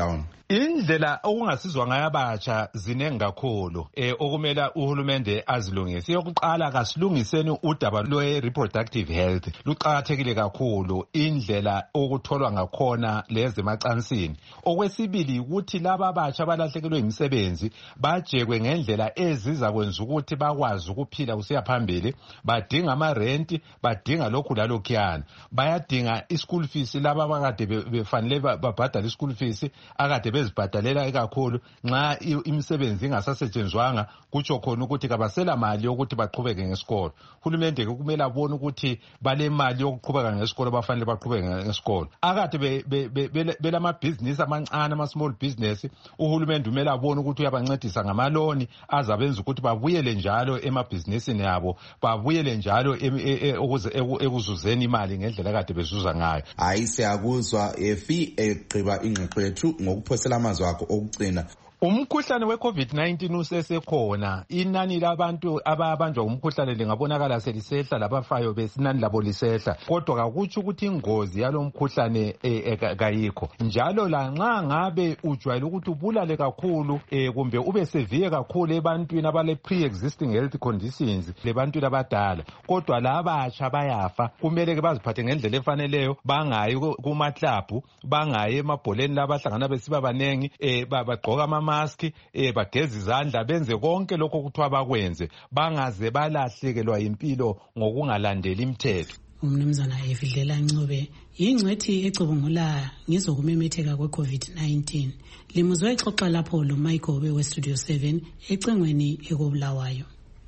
Indlela okungasizwa ngayo abatsha zinengi kakhulu okumele uhulumende azilungise. Yokuqala kasilungiseni udaba lwe-reproductive health luqakathekile kakhulu, indlela okutholwa ngakhona lezi emacansini. Okwesibili ukuthi laba abatsha abalahlekelwe imisebenzi bajekwe ngendlela eziza kwenza ukuthi bakwazi ukuphila kusiya phambili, badinga ama-rent, badinga lokhu lalokhuyana, bayadinga i-school fees laba abakade befanele babhadale i-school fees akade bezibhadalela kakhulu. Nxa imisebenzi ingasasetshenzwanga kutsho khona ukuthi kabasela mali yokuthi baqhubeke ngesikolo. Uhulumende kumele abone ukuthi bale mali yokuqhubeka ngesikolo bafanele baqhubeke ngesikolo. Akade belamabhizinisi amancane, ama-small business, uhulumende kumele abone ukuthi uyabancedisa ngamaloni azabenza ukuthi babuyele njalo emabhizinisini yabo, babuyele njalo ekuzuzeni imali ngendlela kade bezuza ngayo. Hayi siyakuzwa efi egqiba ingxoxo yethu ngokuphosela amazwi akho okugcina. Umkhuhlane we-COVID-19 usesekhona. Inani labantu ababanjwa umkhuhlane lingabonakala selisehla, labafayo besinani labo lisehla. Kodwa kakutsho ukuthi ingozi yalo mkhuhlane kayikho. Njalo lanxa ngabe ujwayele ukuthi ubulale kakhulu kumbe ube severe kakhulu ebantwini abale pre-existing health conditions, lebantwini abadala, kodwa labatsha bayafa. Kumele ke baziphathe ngendlela efaneleyo, bangayi kumaklabhu, bangayi emabholeni labahlangana besiba banengi, bagqoka maski, bageza izandla, benze konke lokho kuthiwa bakwenze, bangaze balahlekelwa impilo ngokungalandeli imithetho. Umnumzana Evidlela Ncube yingcwethi ecubungula ngezokumemetheka kwe-COVID-19. Limuzwe exoxa lapho lo Michael we Studio 7 ecengweni ekobulawayo.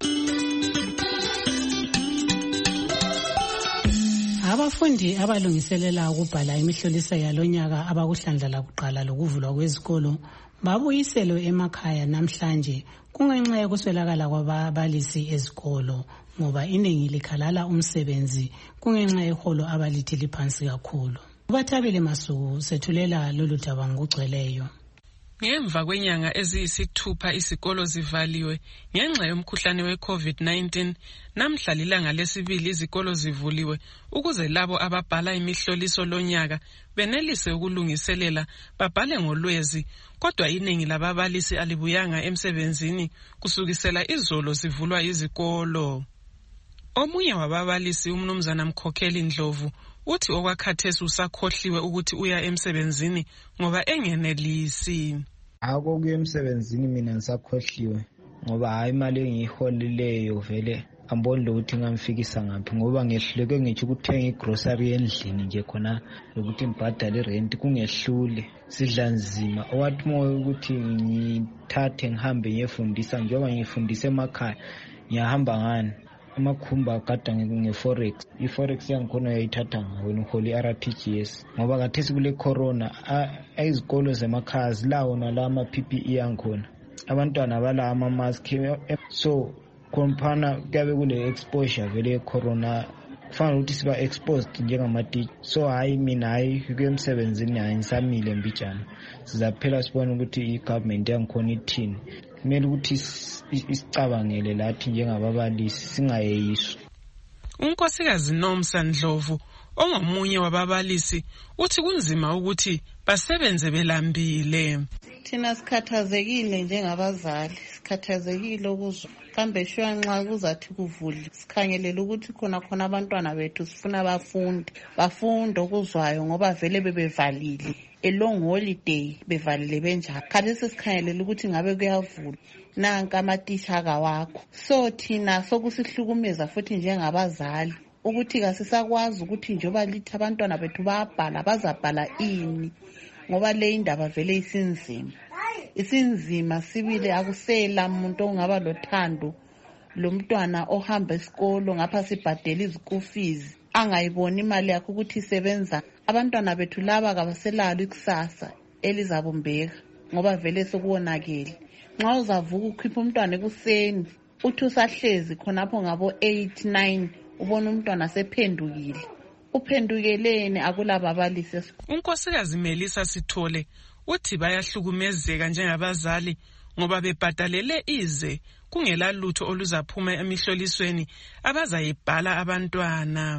Abafundi abalungiselela ukubhala imihloliso yalonyaka abakuhlandla kuqala lokuvulwa kwezikolo babuyiselwe emakhaya namhlanje kungenxa yokuswelakala kwababalisi ezikolo, ngoba iningi likhalala umsebenzi kungenxa yeholo abalithi liphansi kakhulu. Ubathabile Masuku sethulela lolu daba ngokugcweleyo. Ngemva kwenyanga eziyisithupha izikolo zivaliwe ngenxa yomkhuhlane we-COVID-19, namhla lilanga lesibili izikolo zivuliwe ukuze labo ababhala imihloliso lonyaka benelise ukulungiselela babhale ngolwezi. Kodwa iningi lababalisi alibuyanga emsebenzini kusukisela izolo zivulwa izikolo. Omunye wababalisi, umnumzana Mkhokheli Ndlovu, uthi okwakhathesi usakhohliwe ukuthi uya emsebenzini ngoba engenelisi. Akuya emsebenzini mina ngisakhohliwe ngoba hayi imali engiyiholileyo vele amboni ukuthi ngamfikisa ngaphi, ngoba ngehluleke ngitsho ukuthenga igrocery endlini nje khona lokuthi ngibhadale rent kungehlule, sidla nzima. Owathi moyo ukuthi ngithathe ngihambe ngiyefundisa, njengoba ngifundisa emakhaya ngiyahamba ngani amakhumba akada nge-forex. I-forex yangikhona yayithatha ngawo ngiholi RTGS ngoba kathesi kule corona izikolo zemakhaya zilawo nala ama-PPE yangikhona, abantwana bala ama-mask, so khompana kuyabe kule exposure vele ye-corona, kufanele ukuthi siba exposed njengamaticha. So hayi mina hayi kuyemsebenzini hayi ngisamile mbijana, sizaphela sibona ukuthi i-government yangikhona ithini. Kumele ukuthi isicabangele lathi njengababalisi singayeyiswa. Unkosikazi Nomsa Ndlovu ongomunye wababalisi uthi kunzima ukuthi basebenze belambile. Thina sikhathazekile njengabazali, sikhathazekile ukuzwa kambe shwa nxa kuzathi kuvule sikhangelela ukuthi khona abantwana bethu sifuna bafunde okuzwayo ngoba vele bebevalile a long holiday bevalile benjalo. Khathesi sikhangelela ukuthi ngabe kuyavula nanka amatisha akawakho. So thina sokusihlukumeza futhi njengabazali ukuthi kasisakwazi ukuthi njoba lithi abantwana bethu bayabhala bazabhala ini, ngoba le indaba vele isinzima sibile. Akusela umuntu ongaba lothando lomntwana ohamba esikolo ngapha sibhadela izikolo fees angayiboni imali yakhe ukuthi isebenza. Abantwana bethu laba kabaselalo ikusasa elizabumbeka ngoba vele sokuwonakele. Nxa uzavuka ukhipha umntwana ekuseni uthi usahlezi khonapho ngabo 8-9 ubona umntwana sephendukile. Uphendukelene akulababalisi. Unkosikazi Melisa Sithole uthi bayahlukumezeka njengabazali ngoba bebhadalele ize kungela lutho oluzaphuma emihlolisweni abazayibhala abantwana.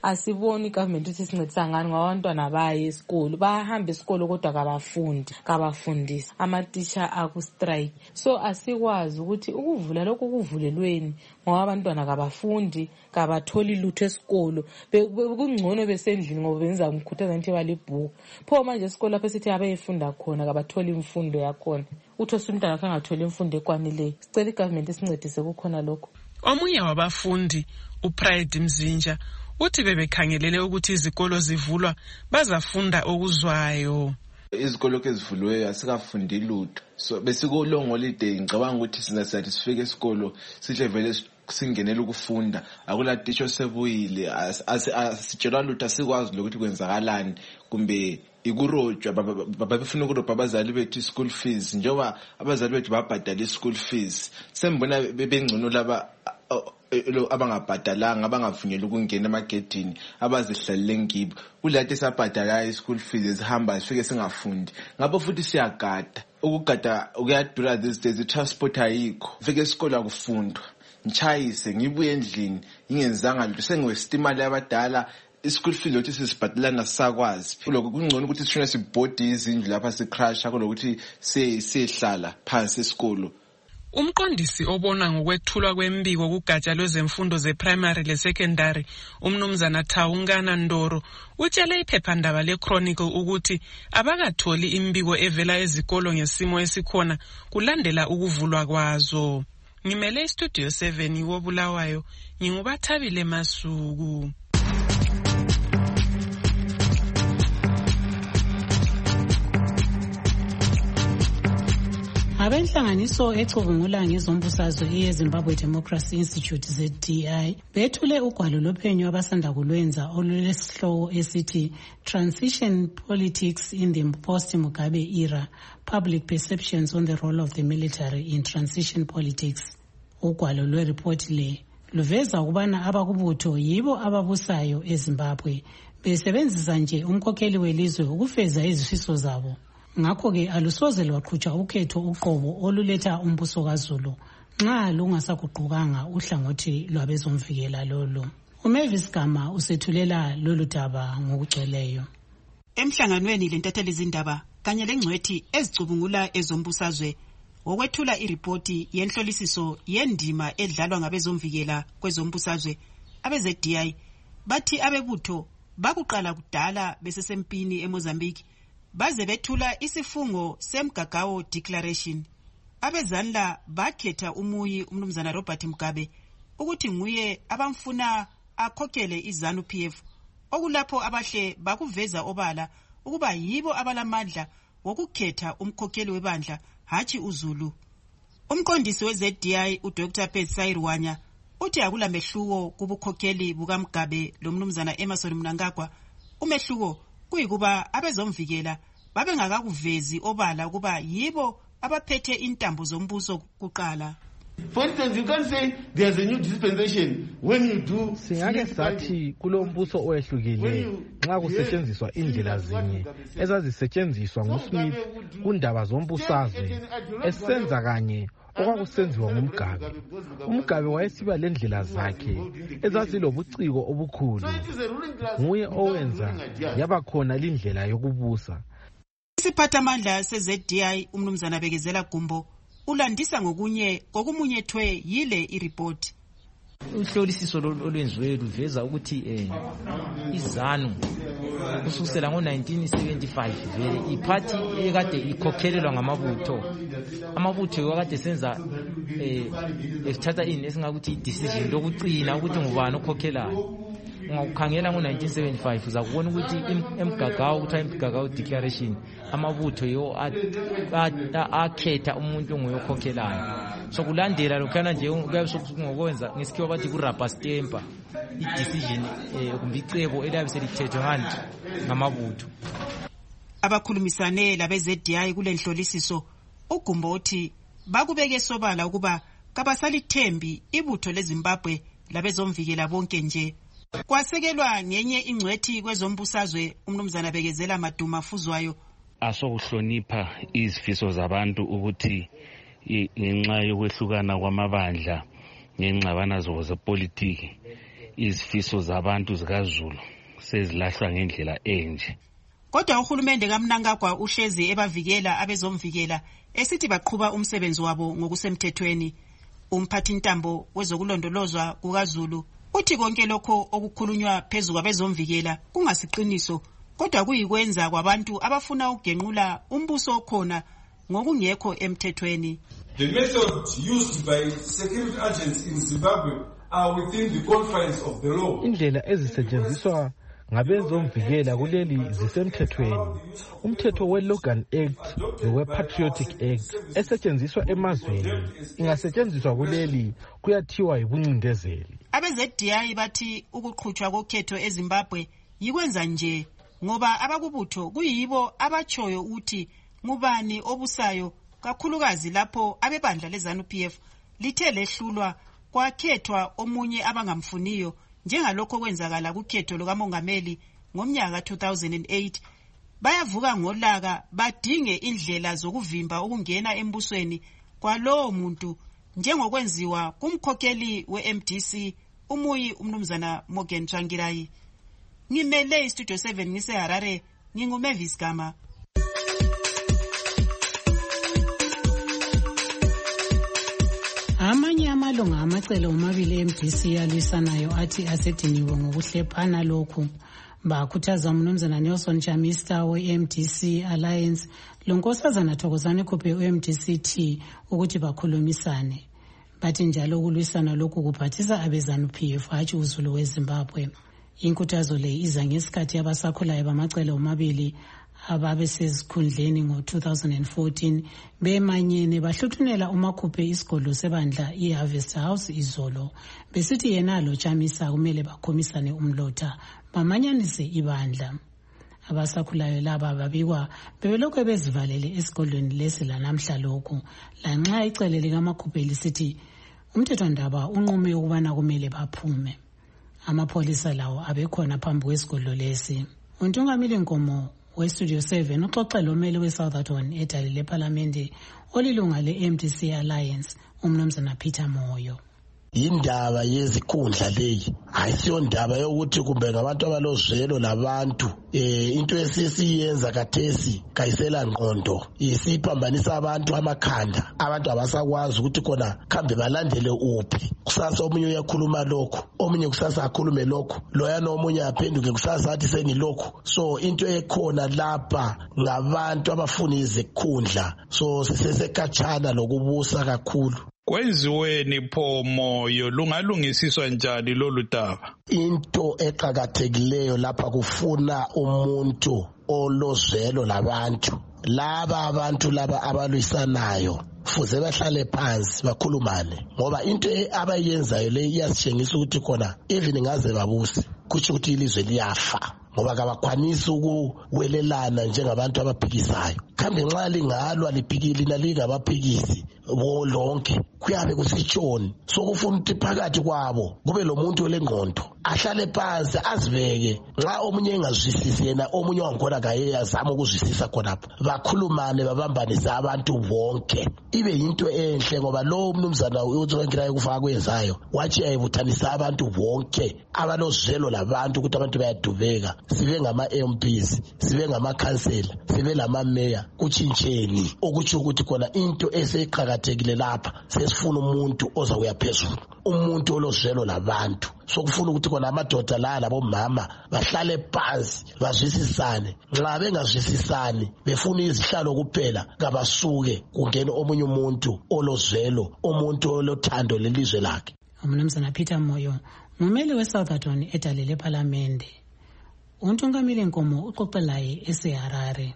asiboni government ukuthi sincedisa ngani ngabantwana baye esikolo bahamba esikolo kodwa kabafundisi ama-teacher aku-strike. So asikwazi ukuthi ukuvula lokhu kuvulelweni ngoba abantwana kabafundi kabatholi lutho esikolo kungcono besendlini ngoba benza umkhuthaza ukuthi balibhuku pho manje esikolo lapho esithi abeyefunda khona kabatholi imfundo yakhona uthi umntwana akhe angatholi imfundo ekwanileyo. Sicela igovernment isincedise kukhona lokho. Omunye wabafundi uPride Mzinja uthi bebekhangelele ukuthi izikolo zivulwa bazafunda okuzwayo. Izikolo ezivuliweyo asikafundi lutho, so besikolong holiday ngicabanga ukuthi sizathi sifike esikolo sihle vele singenele ukufunda akula teacher sebuyile asitshelwa lutho asikwazi lokuthi kwenzakalani kumbe ikurojwa babefuna ukurobha abazali bethu school fees njengoba abazali bethu babhadala i-school fees. Sembona bebengcono laba abangabhadalanga abangavunyelwa ukungena emagedini abazihlalele ngibo kulati esabhadala i-school fees ezihamba sifike singafundi ngapho futhi siyagada ukugada ukuyadura these days i-transport ayikho fike esikolo akufundwa ngichayise ngibuye endlini ingenzanga lutho sengiwesitimali abadala i-school fees lokuthi sisibhadalana sakwazi lokho kungcono ukuthi sifuna sibhodi izindlu lapha sicrasha kulokuthi sihlala phansi esikolo. Umqondisi obona ngokwethulwa kwembiko kugatsha lwezemfundo ze-primary le-secondary umnumzana Thawungana Ndoro utshele iphephandaba le-Chronicle ukuthi abakatholi imbiko evela ezikolo ngesimo esikhona kulandela ukuvulwa kwazo. Ngimele iStudio 7 woBulawayo nginguBathabile Masuku. Abenhlanganiso ecubungula ngezombusazwe yeZimbabwe Democracy Institute ZDI bethule ugwalo lophenyo abasanda kulwenza olulesihloko esithi Transition Politics in the Post-Mugabe Era, Public Perceptions on the Role of the Military in Transition Politics. Ugwalo lweripoti le luveza ukubana abakubutho yibo ababusayo eZimbabwe besebenzisa nje umkhokheli welizwe ukufeza izifiso zabo. Ngakho-ke alusoze lwaqhutshwa ukhetho uqobo oluletha umbuso kaZulu nxa lungasaguqukanga uhlangothi lwabezomvikela lolo. uMavis Gama usethulela lolu daba ngokugcweleyo. Emhlanganweni lentatheli zindaba kanye lengcwethi ezicubungula ezombusazwe wokwethula iripoti yenhlolisiso yendima edlalwa ngabezomvikela kwezombusazwe abe-ZDI bathi abebutho bakuqala kudala besesempini eMozambique baze bethula isifungo semgagawo declaration. Abezandla bakhetha umuyi umnumzana Robert Mugabe ukuthi nguye abamfuna akhokhele iZANU PF okulapho abahle bakuveza obala ukuba yibo abalamandla wokukhetha umkhokheli webandla hathi uZulu. Umqondisi we-ZDI uDr. Petsai Rwanya uthi akula mehluko kubukhokheli bukaMugabe lo mnumzana Emmerson Mnangagwa. Umehluko kuyikuba abezomvikela babengakakuvezi obala kuba yibo abaphethe intambo zombuso kuqala. For instance, you can't say there's a new dispensation when you do. Singake sathi kulombuso oyehlukile nxa kusetshenziswa indlela zinye ezazisetshenziswa nguSmith kundaba zombusazwe esenza kanye okwakusenziwa nguMugabe. uMugabe wayesiba lendlela zakhe ezazilobuciko obukhulu. Nguye owenza yaba khona lindlela yokubusa. Isiphathamandla se-ZDI umnumzana Bekezela Gumbo ulandisa ngokunye kokumunyethwe yile iripoti. Uhlolisiso olwenziwe luveza ukuthi iZANU kusukela ngo-1975 vele iphathi ekade ikhokhelelwa amabutho wakade senza esithatha esingakuthi i-decision lokucina ukuthi ngubani okhokhelayo. Ungakukhangela ngo-1975 uzakubona ukuthi emgagawo kuthiwa imgagawo declaration amabutho yiwo akhetha umuntu ongoyokhokhelayo. So kulandela lokhana nje kuyabe sokungokwenza ngesikhiwa bathi ku-rubber stamper i-decision kumbe icebo eliyabe selithethwe ngani ngamabutho. Abakhulumisane labe-ZDI kule nhlolisiso uGumbo uthi bakubeke sobala ukuba kabasalithembi ibutho leZimbabwe labezomvikela bonke nje. Kwasekelwa ngenye ingcwethi kwezombusazwe umnumzana Bekezela Maduma Fuzwayo. Asokuhlonipha izifiso zabantu ukuthi ngenxa yokwehlukana kwamabandla ngengxabano zepolitiki izifiso zabantu zikaZulu sezilahlwa ngendlela enje. Kodwa uhulumende kaMnangagwa uhlezi ebavikela abezomvikela esithi baqhuba umsebenzi wabo ngokusemthethweni. Umphathintambo wezokulondolozwa kukaZulu uthi konke lokho okukhulunywa phezulu kwabezomvikela kungasiqiniso, kodwa kuyikwenza kwabantu abafuna ukugenqula umbuso okhona ngokungekho emthethweni. The methods used by security agents in Zimbabwe are within the confines of the law. Indlela ezisetshenziswa ngabezomvikela kuleli zisemthethweni. Umthetho we-Logan Act we-Patriotic Act esetshenziswa emazweni ingasetshenziswa kuleli kuyathiwa yibuncindezeli. Abeze-DI bathi ukuqhutshwa kokhetho eZimbabwe yikwenza nje ngoba abakubutho kuyibo abatshoyo ukuthi ngubani obusayo, kakhulukazi lapho abebandla leZANU-PF lithe lehlulwa kwakhethwa omunye abangamfuniyo njengalokho kwenzakala kukhetho lukamongameli ngomnyaka 2008. Bayavuka ngolaka badinge indlela zokuvimba ukungena embusweni kwalowo muntu njengokwenziwa kumkhokheli we-MDC umuyi umnumzana Morgan Tsvangirai. Ngimele iStudio 7 ngiseHarare, nginguMavis Gama. Amanye amalunga amacele omabili eMDC alwisanayo athi asediniwe ngokuhlephana lokhu. Bakhuthaza umnumzana Nelson Chamisa we-MDC Alliance lonkosazana Thokozani Khuphe we-MDC-T ukuthi bakhulumisane. Bathi njalo ukulwisana lokhu kuphathisa abeZANU-PF hatshi uZulu weZimbabwe. Inkuthazo le iza ngesikhathi abasakhulayo bamacele omabili ababesezikhundleni ngo-2014 bemanyene bahluthunela uMakhuphe isigodlo sebandla iHarvest House izolo. Besithi yena lo Chamisa kumele bakhomisane umlotha bamanyanise ibandla. Abasakhulayo laba babikwa bebelokhu bezivalele esigodlweni lesi lanamhla lokhu, lanxa icele likaMakhuphe lisithi umthethwandaba unqume ukubana kumele baphume. Amapholisa lawo abekhona phambi kwesigodlo lesi. Untungamili Nkomo weStudio 7 uxoxela umeli weSouthampton edali lePhalamende olilunga le-MDC Alliance umnumzana Peter Moyo. Indaba yezikhundla leyi ayisiyo ndaba yokuthi kumbe ngabantu abalozwelo labantu into esisiyenza kathesi kayisela ngqondo isiphambanisa abantu amakhanda. Abantu abasakwazi ukuthi khona khambe balandele uphi. Kusasa omunye uyakhuluma lokho, omunye kusasa akhulume lokho, loyana omunye aphenduke kusasa athi sengilokho. So into ekhona lapha ngabantu abafuna izikhundla, so sisesekhatshana lokubusa kakhulu. Kwenziweni pho Moyo, lungalungisiswa njani lolu daba? Into eqhakathekileyo lapha kufuna umuntu olozwelo labantu. Laba abantu laba abalwisanayo fuze bahlale phansi bakhulumane, ngoba into abayenzayo le iyasitshengisa ukuthi khona even ngaze babuse kuthi ukuthi ilizwe liyafa, ngoba kabakwanisi ukuwelelana njengabantu abaphikisayo. Kambe nxa lingalwa liphikilina lingabaphikisi lonke kuyabe kusitshoni. So kufuna ukuthi phakathi kwabo kube lo muntu olengqondo ahlale phansi azibeke. Nxa omunye engazwisisi yena omunye wangikhona kaye azama ukuzwisisa khonapho, bakhulumane babambanise abantu bonke. Ibe yinto enhle ngoba lo mnumzana uTsvangirai kufaka kwenzayo wathi ayibuthanisa abantu bonke abalozwelo labantu ukuthi abantu bayadubeka. Sibe ngama-MPs, sibe ngamakhansela, sibe lama-mayor, kuchintsheni okutsho ukuthi khona into eseqhakathekile lapha sesifuna umuntu oza kuya phezulu, umuntu olozwelo labantu. So kufuna ukuthi khona amadoda la labomama bahlale phansi bazwisisane. Nxa bengazwisisani befuna izihlalo kuphela kabasuke kungena omunye umuntu olozwelo, umuntu olothando lelizwe lakhe. Umnumzana Peter Moyo ngumeli weSouthampton edale lePhalamende. Untungamili Nkomo uxoxelaye eseHarare.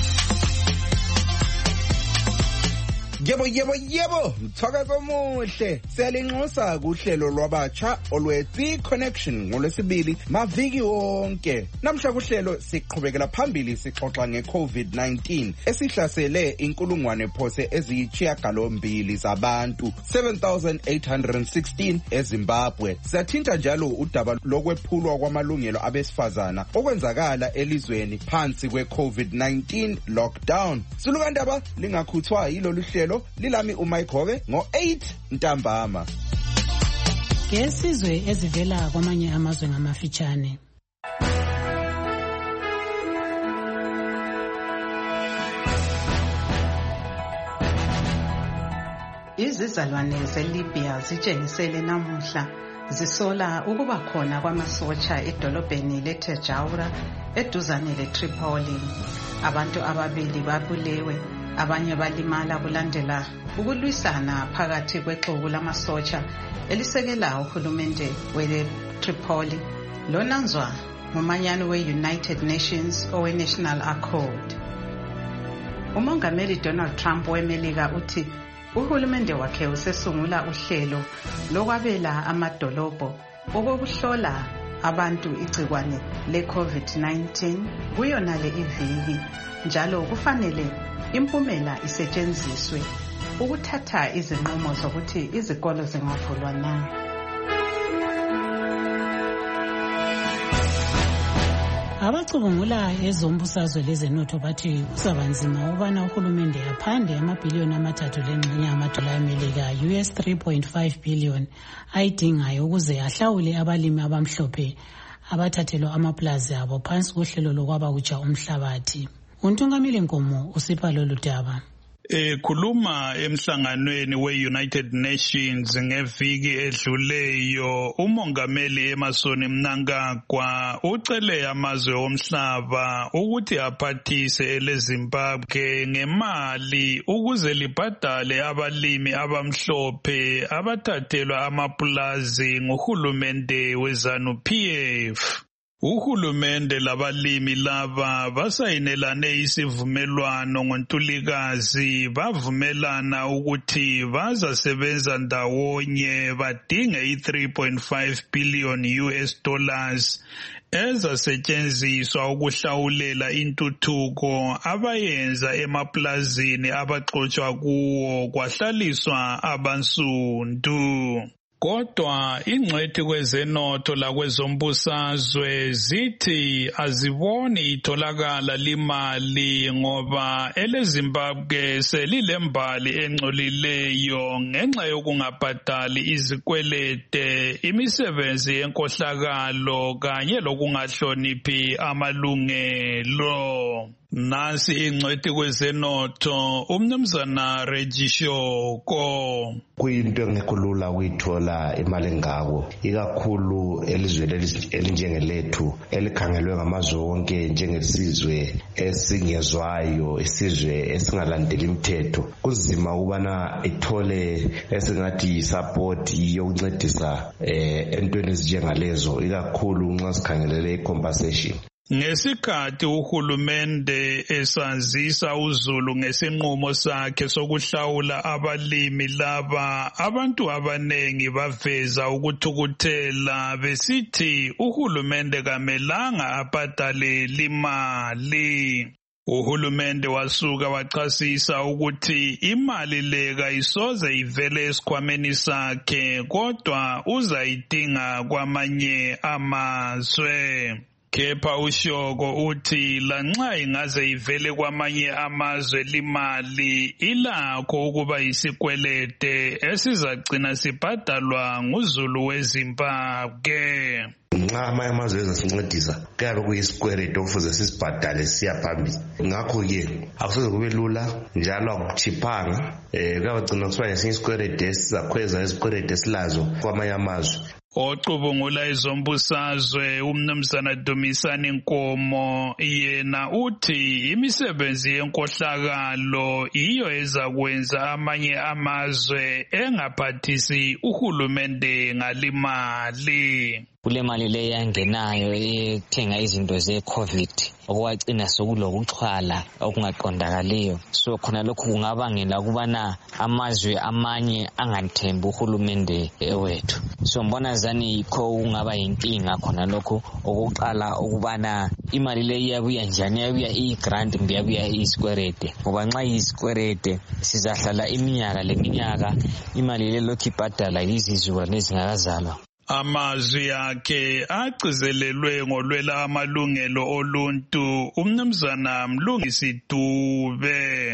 Yebo, mthakazo omuhle. Siyalinxusa kuhlelo lwabatsha olwethi Connection ngolwesibili maviki wonke. Namhla kuhlelo siqhubekela phambili sixoxa ngeCovid-19 esihlasele inkulungwane phose eziyisishiyagalombili zabantu, 7,816 eZimbabwe. Siyathinta njalo udaba lokwephulwa kwamalungelo abesifazana okwenzakala elizweni phansi kweCovid-19 lockdown. Sulukandaba lingakhuthwa yilolu hlelo lilami uMayikhove ngo-8 ntambama. ngesizwe ezivela kwamanye amazwe ngamafitshane. Izizalwane zeLibya zitshengisele namuhla zisola ukuba khona kwamasotsha edolobheni leTejaura eduzane leTripoli. Abantu ababili babulewe, abanye balimala kulandela ukulwisana phakathi kwexuku lamasotsha elisekela uhulumende weTripoli lonanzwa ngumanyano we-United Nations owe-National Accord. Umongameli Donald Trump weMelika uthi uhulumende wakhe usesungula uhlelo lokwabela amadolobho okokuhlola abantu igcikwane le-COVID-19 kuyonale iviki, njalo kufanele impumela isetshenziswe ukuthatha izinqumo zokuthi izikolo zingavulwa na. Abacubungula ezombusazwe lezenotho bathi kuzabanzima ukubana uhulumende aphande amabhiliyoni amathathu lengxenye amadola eMelika US 3.5 billion ayidingayo ukuze ahlawule abalimi abamhlophe abathathelwa amaplazi abo phansi kohlelo lokwaba kutsha umhlabathi. Untungamile Nkomo usipha lolu daba. Khuluma emhlanganweni we-United Nations ngeviki edluleyo, umongameli Emmerson Mnangagwa ucele amazwe omhlaba ukuthi aphathise eleZimbabwe ngemali ukuze libhadale abalimi abamhlophe abathathelwa amapulazi nguhulumende weZANU-PF. Uhulumende labalimi laba basayinelane isivumelwano ngoNtulikazi, bavumelana ukuthi bazasebenza ndawonye badinge i-3.5 billion US dollars ezasetshenziswa ukuhlawulela intuthuko abayenza emaplazini abaxotshwa kuwo kwahlaliswa abansundu. Kodwa ingcwethi kwezenotho lakwezombusazwe zithi aziboni itholakala limali ngoba eleZimbabwe selilembali engcolileyo ngenxa yokungabhadali izikwelede, imisebenzi yenkohlakalo kanye lokungahloniphi amalungelo. Nasi ingcwethi kwezenotho umnumzana Regishoko. Kuyinto engekho lula ukuyithola imali engako, ikakhulu elizweni elinjengelethu elikhangelwe ngamazwe wonke njengesizwe esingezwayo, isizwe esingalandeli imithetho. Kuzima ukubana ithole esingathi support yokuncedisa entweni ezinjengalezo, ikakhulu nxa sikhangelele i-compensation. Ngesikhathi uhulumende esazisa uzulu ngesinqumo sakhe sokuhlawula abalimi laba, abantu abanengi baveza ukuthukuthela besithi uhulumende kamelanga abhadale limali. Uhulumende wasuka wachasisa ukuthi imali le kayisoze ivele esikhwameni sakhe kodwa uzayidinga kwamanye amazwe. Kepha uShoko uthi lanxa ingaze ivele kwamanye amazwe limali ilakho ukuba isikwelede esizagcina sibhadalwa nguzulu weZimbabwe. Nxa amanye amazwe ezasincedisa kuyabe kuyisikwelede okufuze sisibhadale siya phambili. Ngakho-ke akusoze kube lula njalo akuchiphanga, kuyabagcina kusiba nesinye isikwelede esizakhweza izikwelede esilazo kwamanye amazwe. Ocubungula ezombusazwe umnumzana Dumisani Nkomo yena uthi imisebenzi yenkohlakalo iyo ezakwenza amanye amazwe engaphathisi uhulumende ngalimali. Kule mali le yangenayo ethenga izinto ze-COVID okwagcina sokulokuxhwala okungaqondakaliyo, so khona lokhu kungabangela ukubana amazwe amanye angathembi uhulumende wethu. So mbona zani yikho kungaba yinkinga khona lokhu okuqala ukubana imali le iyabuya njani, iyabuya iyi-grant kumbe iyabuya iyisikwelede, ngoba nxa iyisikwelede sizahlala iminyaka leminyaka imali le lokhu ibhadala yizizukulwane ezingakazalwa. Amazwi akhe agcizelelwe ngolwela amalungelo oluntu umnumzana Mlungisi Dube.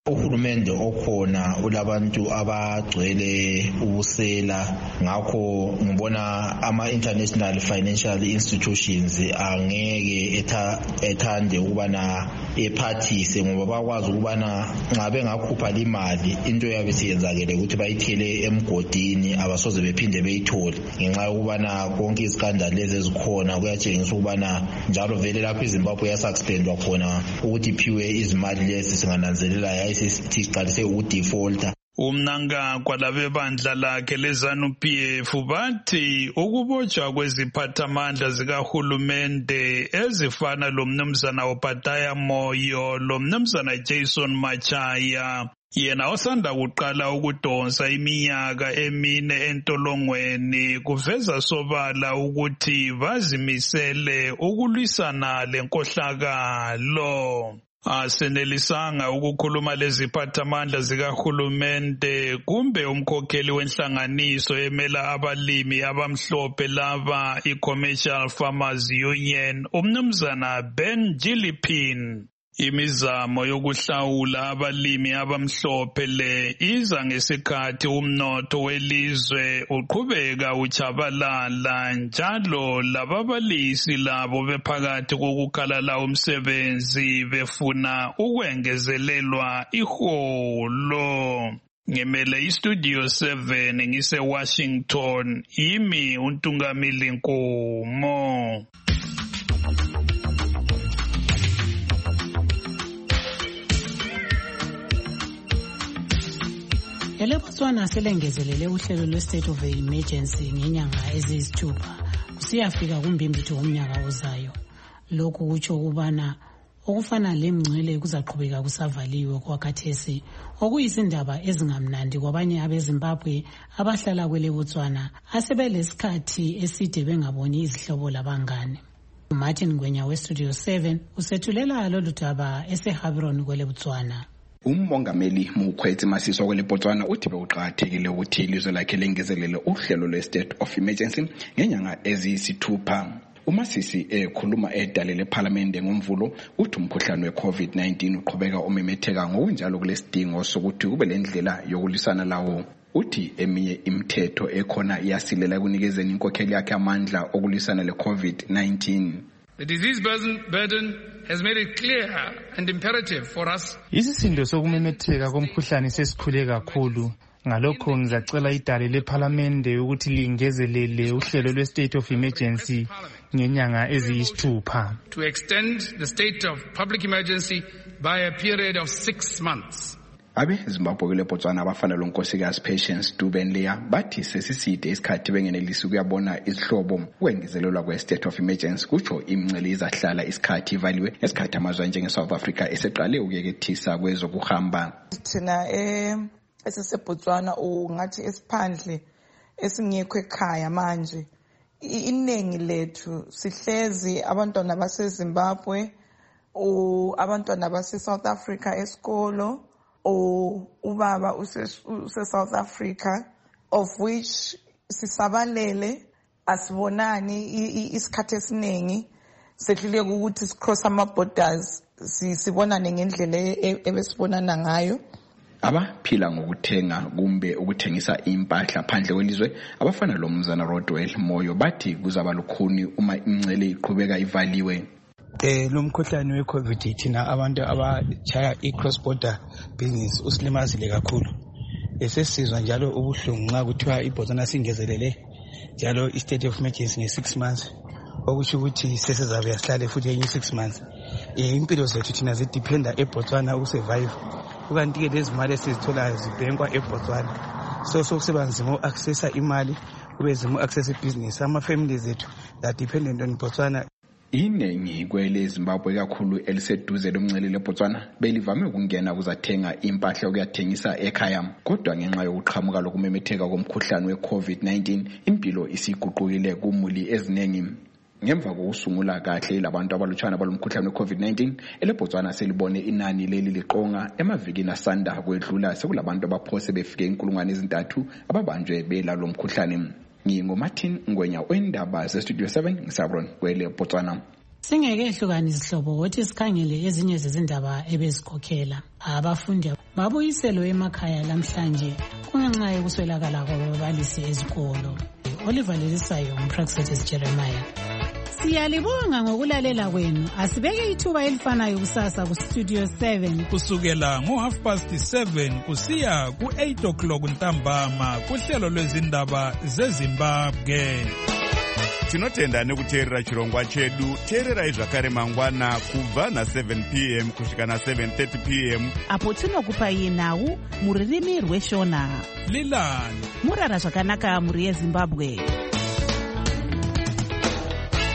Uhulumende okhona ulabantu abagcwele ubusela, ngakho ngibona ama-international financial institutions angeke ethande ukubana ephathise, ngoba bakwazi ukubana nxa bengakhupha imali into yabe siyenzakele ukuthi bayithele emgodini abasoze bephinde beyithole, ngenxa yokubana konke iskandali lezi ezikhona kuyatshengisa ukubana njalo vele lapho iZimbabwe yasuspendwa khona ukuthi iphiwe izimali lezi singananzelela siqalise ukudefaulta. Umnangagwa labebandla lakhe leZANU-PF bathi ukubotshwa kweziphathamandla zikahulumende ezifana lomnumzana Obadiah Moyo lomnumzana Jason Machaya, yena osanda kuqala ukudonsa iminyaka 4 entolongweni, kuveza sobala ukuthi bazimisele ukulwisana lenkohlakalo. Asenelisanga ukukhuluma leziphathamandla zikahulumende kumbe umkhokheli wenhlanganiso emela abalimi abamhlophe laba iCommercial Farmers Union, umnumzana Ben Gillipin. Imizamo yokuhlawula abalimi abamhlophe le iza ngesikhathi umnotho welizwe uqhubeka uchabalala, njalo lababalisi labo bephakathi kokukhalala umsebenzi befuna ukwengezelelwa iholo. Ngemele iStudio 7 ngise Washington, yimi uNtungamili Nkomo. ELeBotswana selengezelele uhlelo lwe-State of Emergency ngenyanga eziyisithupha kusiyafika kuMbimbithi womnyaka ozayo. Lokhu kutsho ukubana okufana lemngcwele kuzaqhubeka kusavaliwe kwakhathesi, okuyizindaba ezingamnandi kwabanye abeZimbabwe abahlala kweleBotswana asebelesikhathi eside bengaboni izihlobo labangane. Martin Ngwenya weStudio 7 usethulela lolu daba eseHabron kweleBotswana. Umongameli Mukhwezi Masiswa kweleBotswana uthi bekuqakathekile ukuthi ilizwe lakhe lengezelele uhlelo lwe-State of Emergency ngenyanga eziyisithupha. UMasisi ekhuluma edale leParliament ngoMvulo uthi umkhuhlane we-COVID-19 uqhubeka umemetheka, ngokunjalo kulesidingo sokuthi kube lendlela yokulisana lawo. Uthi eminye imithetho ekhona iyasilela ekunikezeni inkokheli yakhe amandla okulisana le-COVID-19. The disease burden has made it clear and imperative for us. Isisindo sokumemetheka komkhuhlane sesikhule kakhulu. Ngalokho ngizacela idale leParliamente ukuthi lingezelele uhlelo lwe-State of Emergency ngenyanga eziyisithupha. To extend the state of public emergency by a period of 6 months. Abe-Zimbabwe kweleBotswana abafana lonkosikazi Patience Dubenleya bathi sesiside isikhathi bengenelisi ukuyabona izihlobo ukwengezelelwa kwe-State of Emergency, kutsho imingcele izahlala isikhathi ivaliwe ngesikhathi amazwe njenge-South Africa eseqale ukuyekethisa kwezokuhamba. Thina esiseBotswana ungathi esiphandle esingekho ekhaya manje, iningi lethu sihlezi abantwana baseZimbabwe, abantwana base-South Africa esikolo, ubaba use-South Africa, of which sisabalele asibonani isikhathi esiningi, sehluleka ukuthi sicross ama-borders sibonane ngendlela ebesibonana ngayo. Abaphila ngokuthenga kumbe ukuthengisa impahla phandle kwelizwe abafana lomzana Rodwell Moyo bathi kuzaba lukhuni uma imingcele iqhubeka ivaliwe. Lo mkhuhlane we-COVID thina abantu abachaya i-cross border business usilimazile kakhulu. Sesizwa njalo ubuhlungu nxa kuthiwa iBotswana singezelele njalo i-state of emergency nge-6 months, okusho ukuthi sesizabe sihlale futhi enye 6 months. Impilo zethu thina zidiphenda eBotswana ukusurvive, ukanti-ke lezi mali esizitholayo zibhenkwa eBotswana, sokusiba nzima uku-accessa imali, kube nzima uku-accessa ibhizinisi. Ama-families ethu that dependent on Botswana. Iningi kweleZimbabwe kakhulu eliseduze lomngcele leBotswana belivame ukungena kuzathenga impahla ukuyathengisa ekhaya, kodwa ngenxa yokuqhamuka lokumemetheka komkhuhlane we-COVID-19 impilo isiguqukile kumuli eziningi. Ngemva kokusungula kahle labantu abalutshwana balomkhuhlane we-COVID-19, eleBotswana selibone inani leli liqonga emavikini asanda kwedlula sekulabantu abaphose befike 3,000 ababanjwe belalo mkhuhlane. NginguMartin Ngwenya wendaba zeStudio 7 ngiSabron kweleBotswana. Singeke ehlukani izihlobo ukuthi sikhangele ezinye zezindaba ebezikhokhela. Abafundi babuyiselwe emakhaya lamhlanje kungenxa yokuswelakala kwababalisi ezikolo. Oliver Lelisayo, Praxedes Jeremiah. Siyalibonga ngokulalela kwenu. Asibeke ithuba elifanayo kusasa ku Studio 7 kusukela ngo7:30 kusiya ku8:00 ntambama kuhlelo lwezindaba zeZimbabwe. Tinotenda nekuteerera chirongwa chedu. Teererai zvakare mangwana kubva na7 p.m. kusvika na7:30 p.m. apo tinokupai nhau muririmi rweshona. Lilani murara zvakanaka muri yeZimbabwe.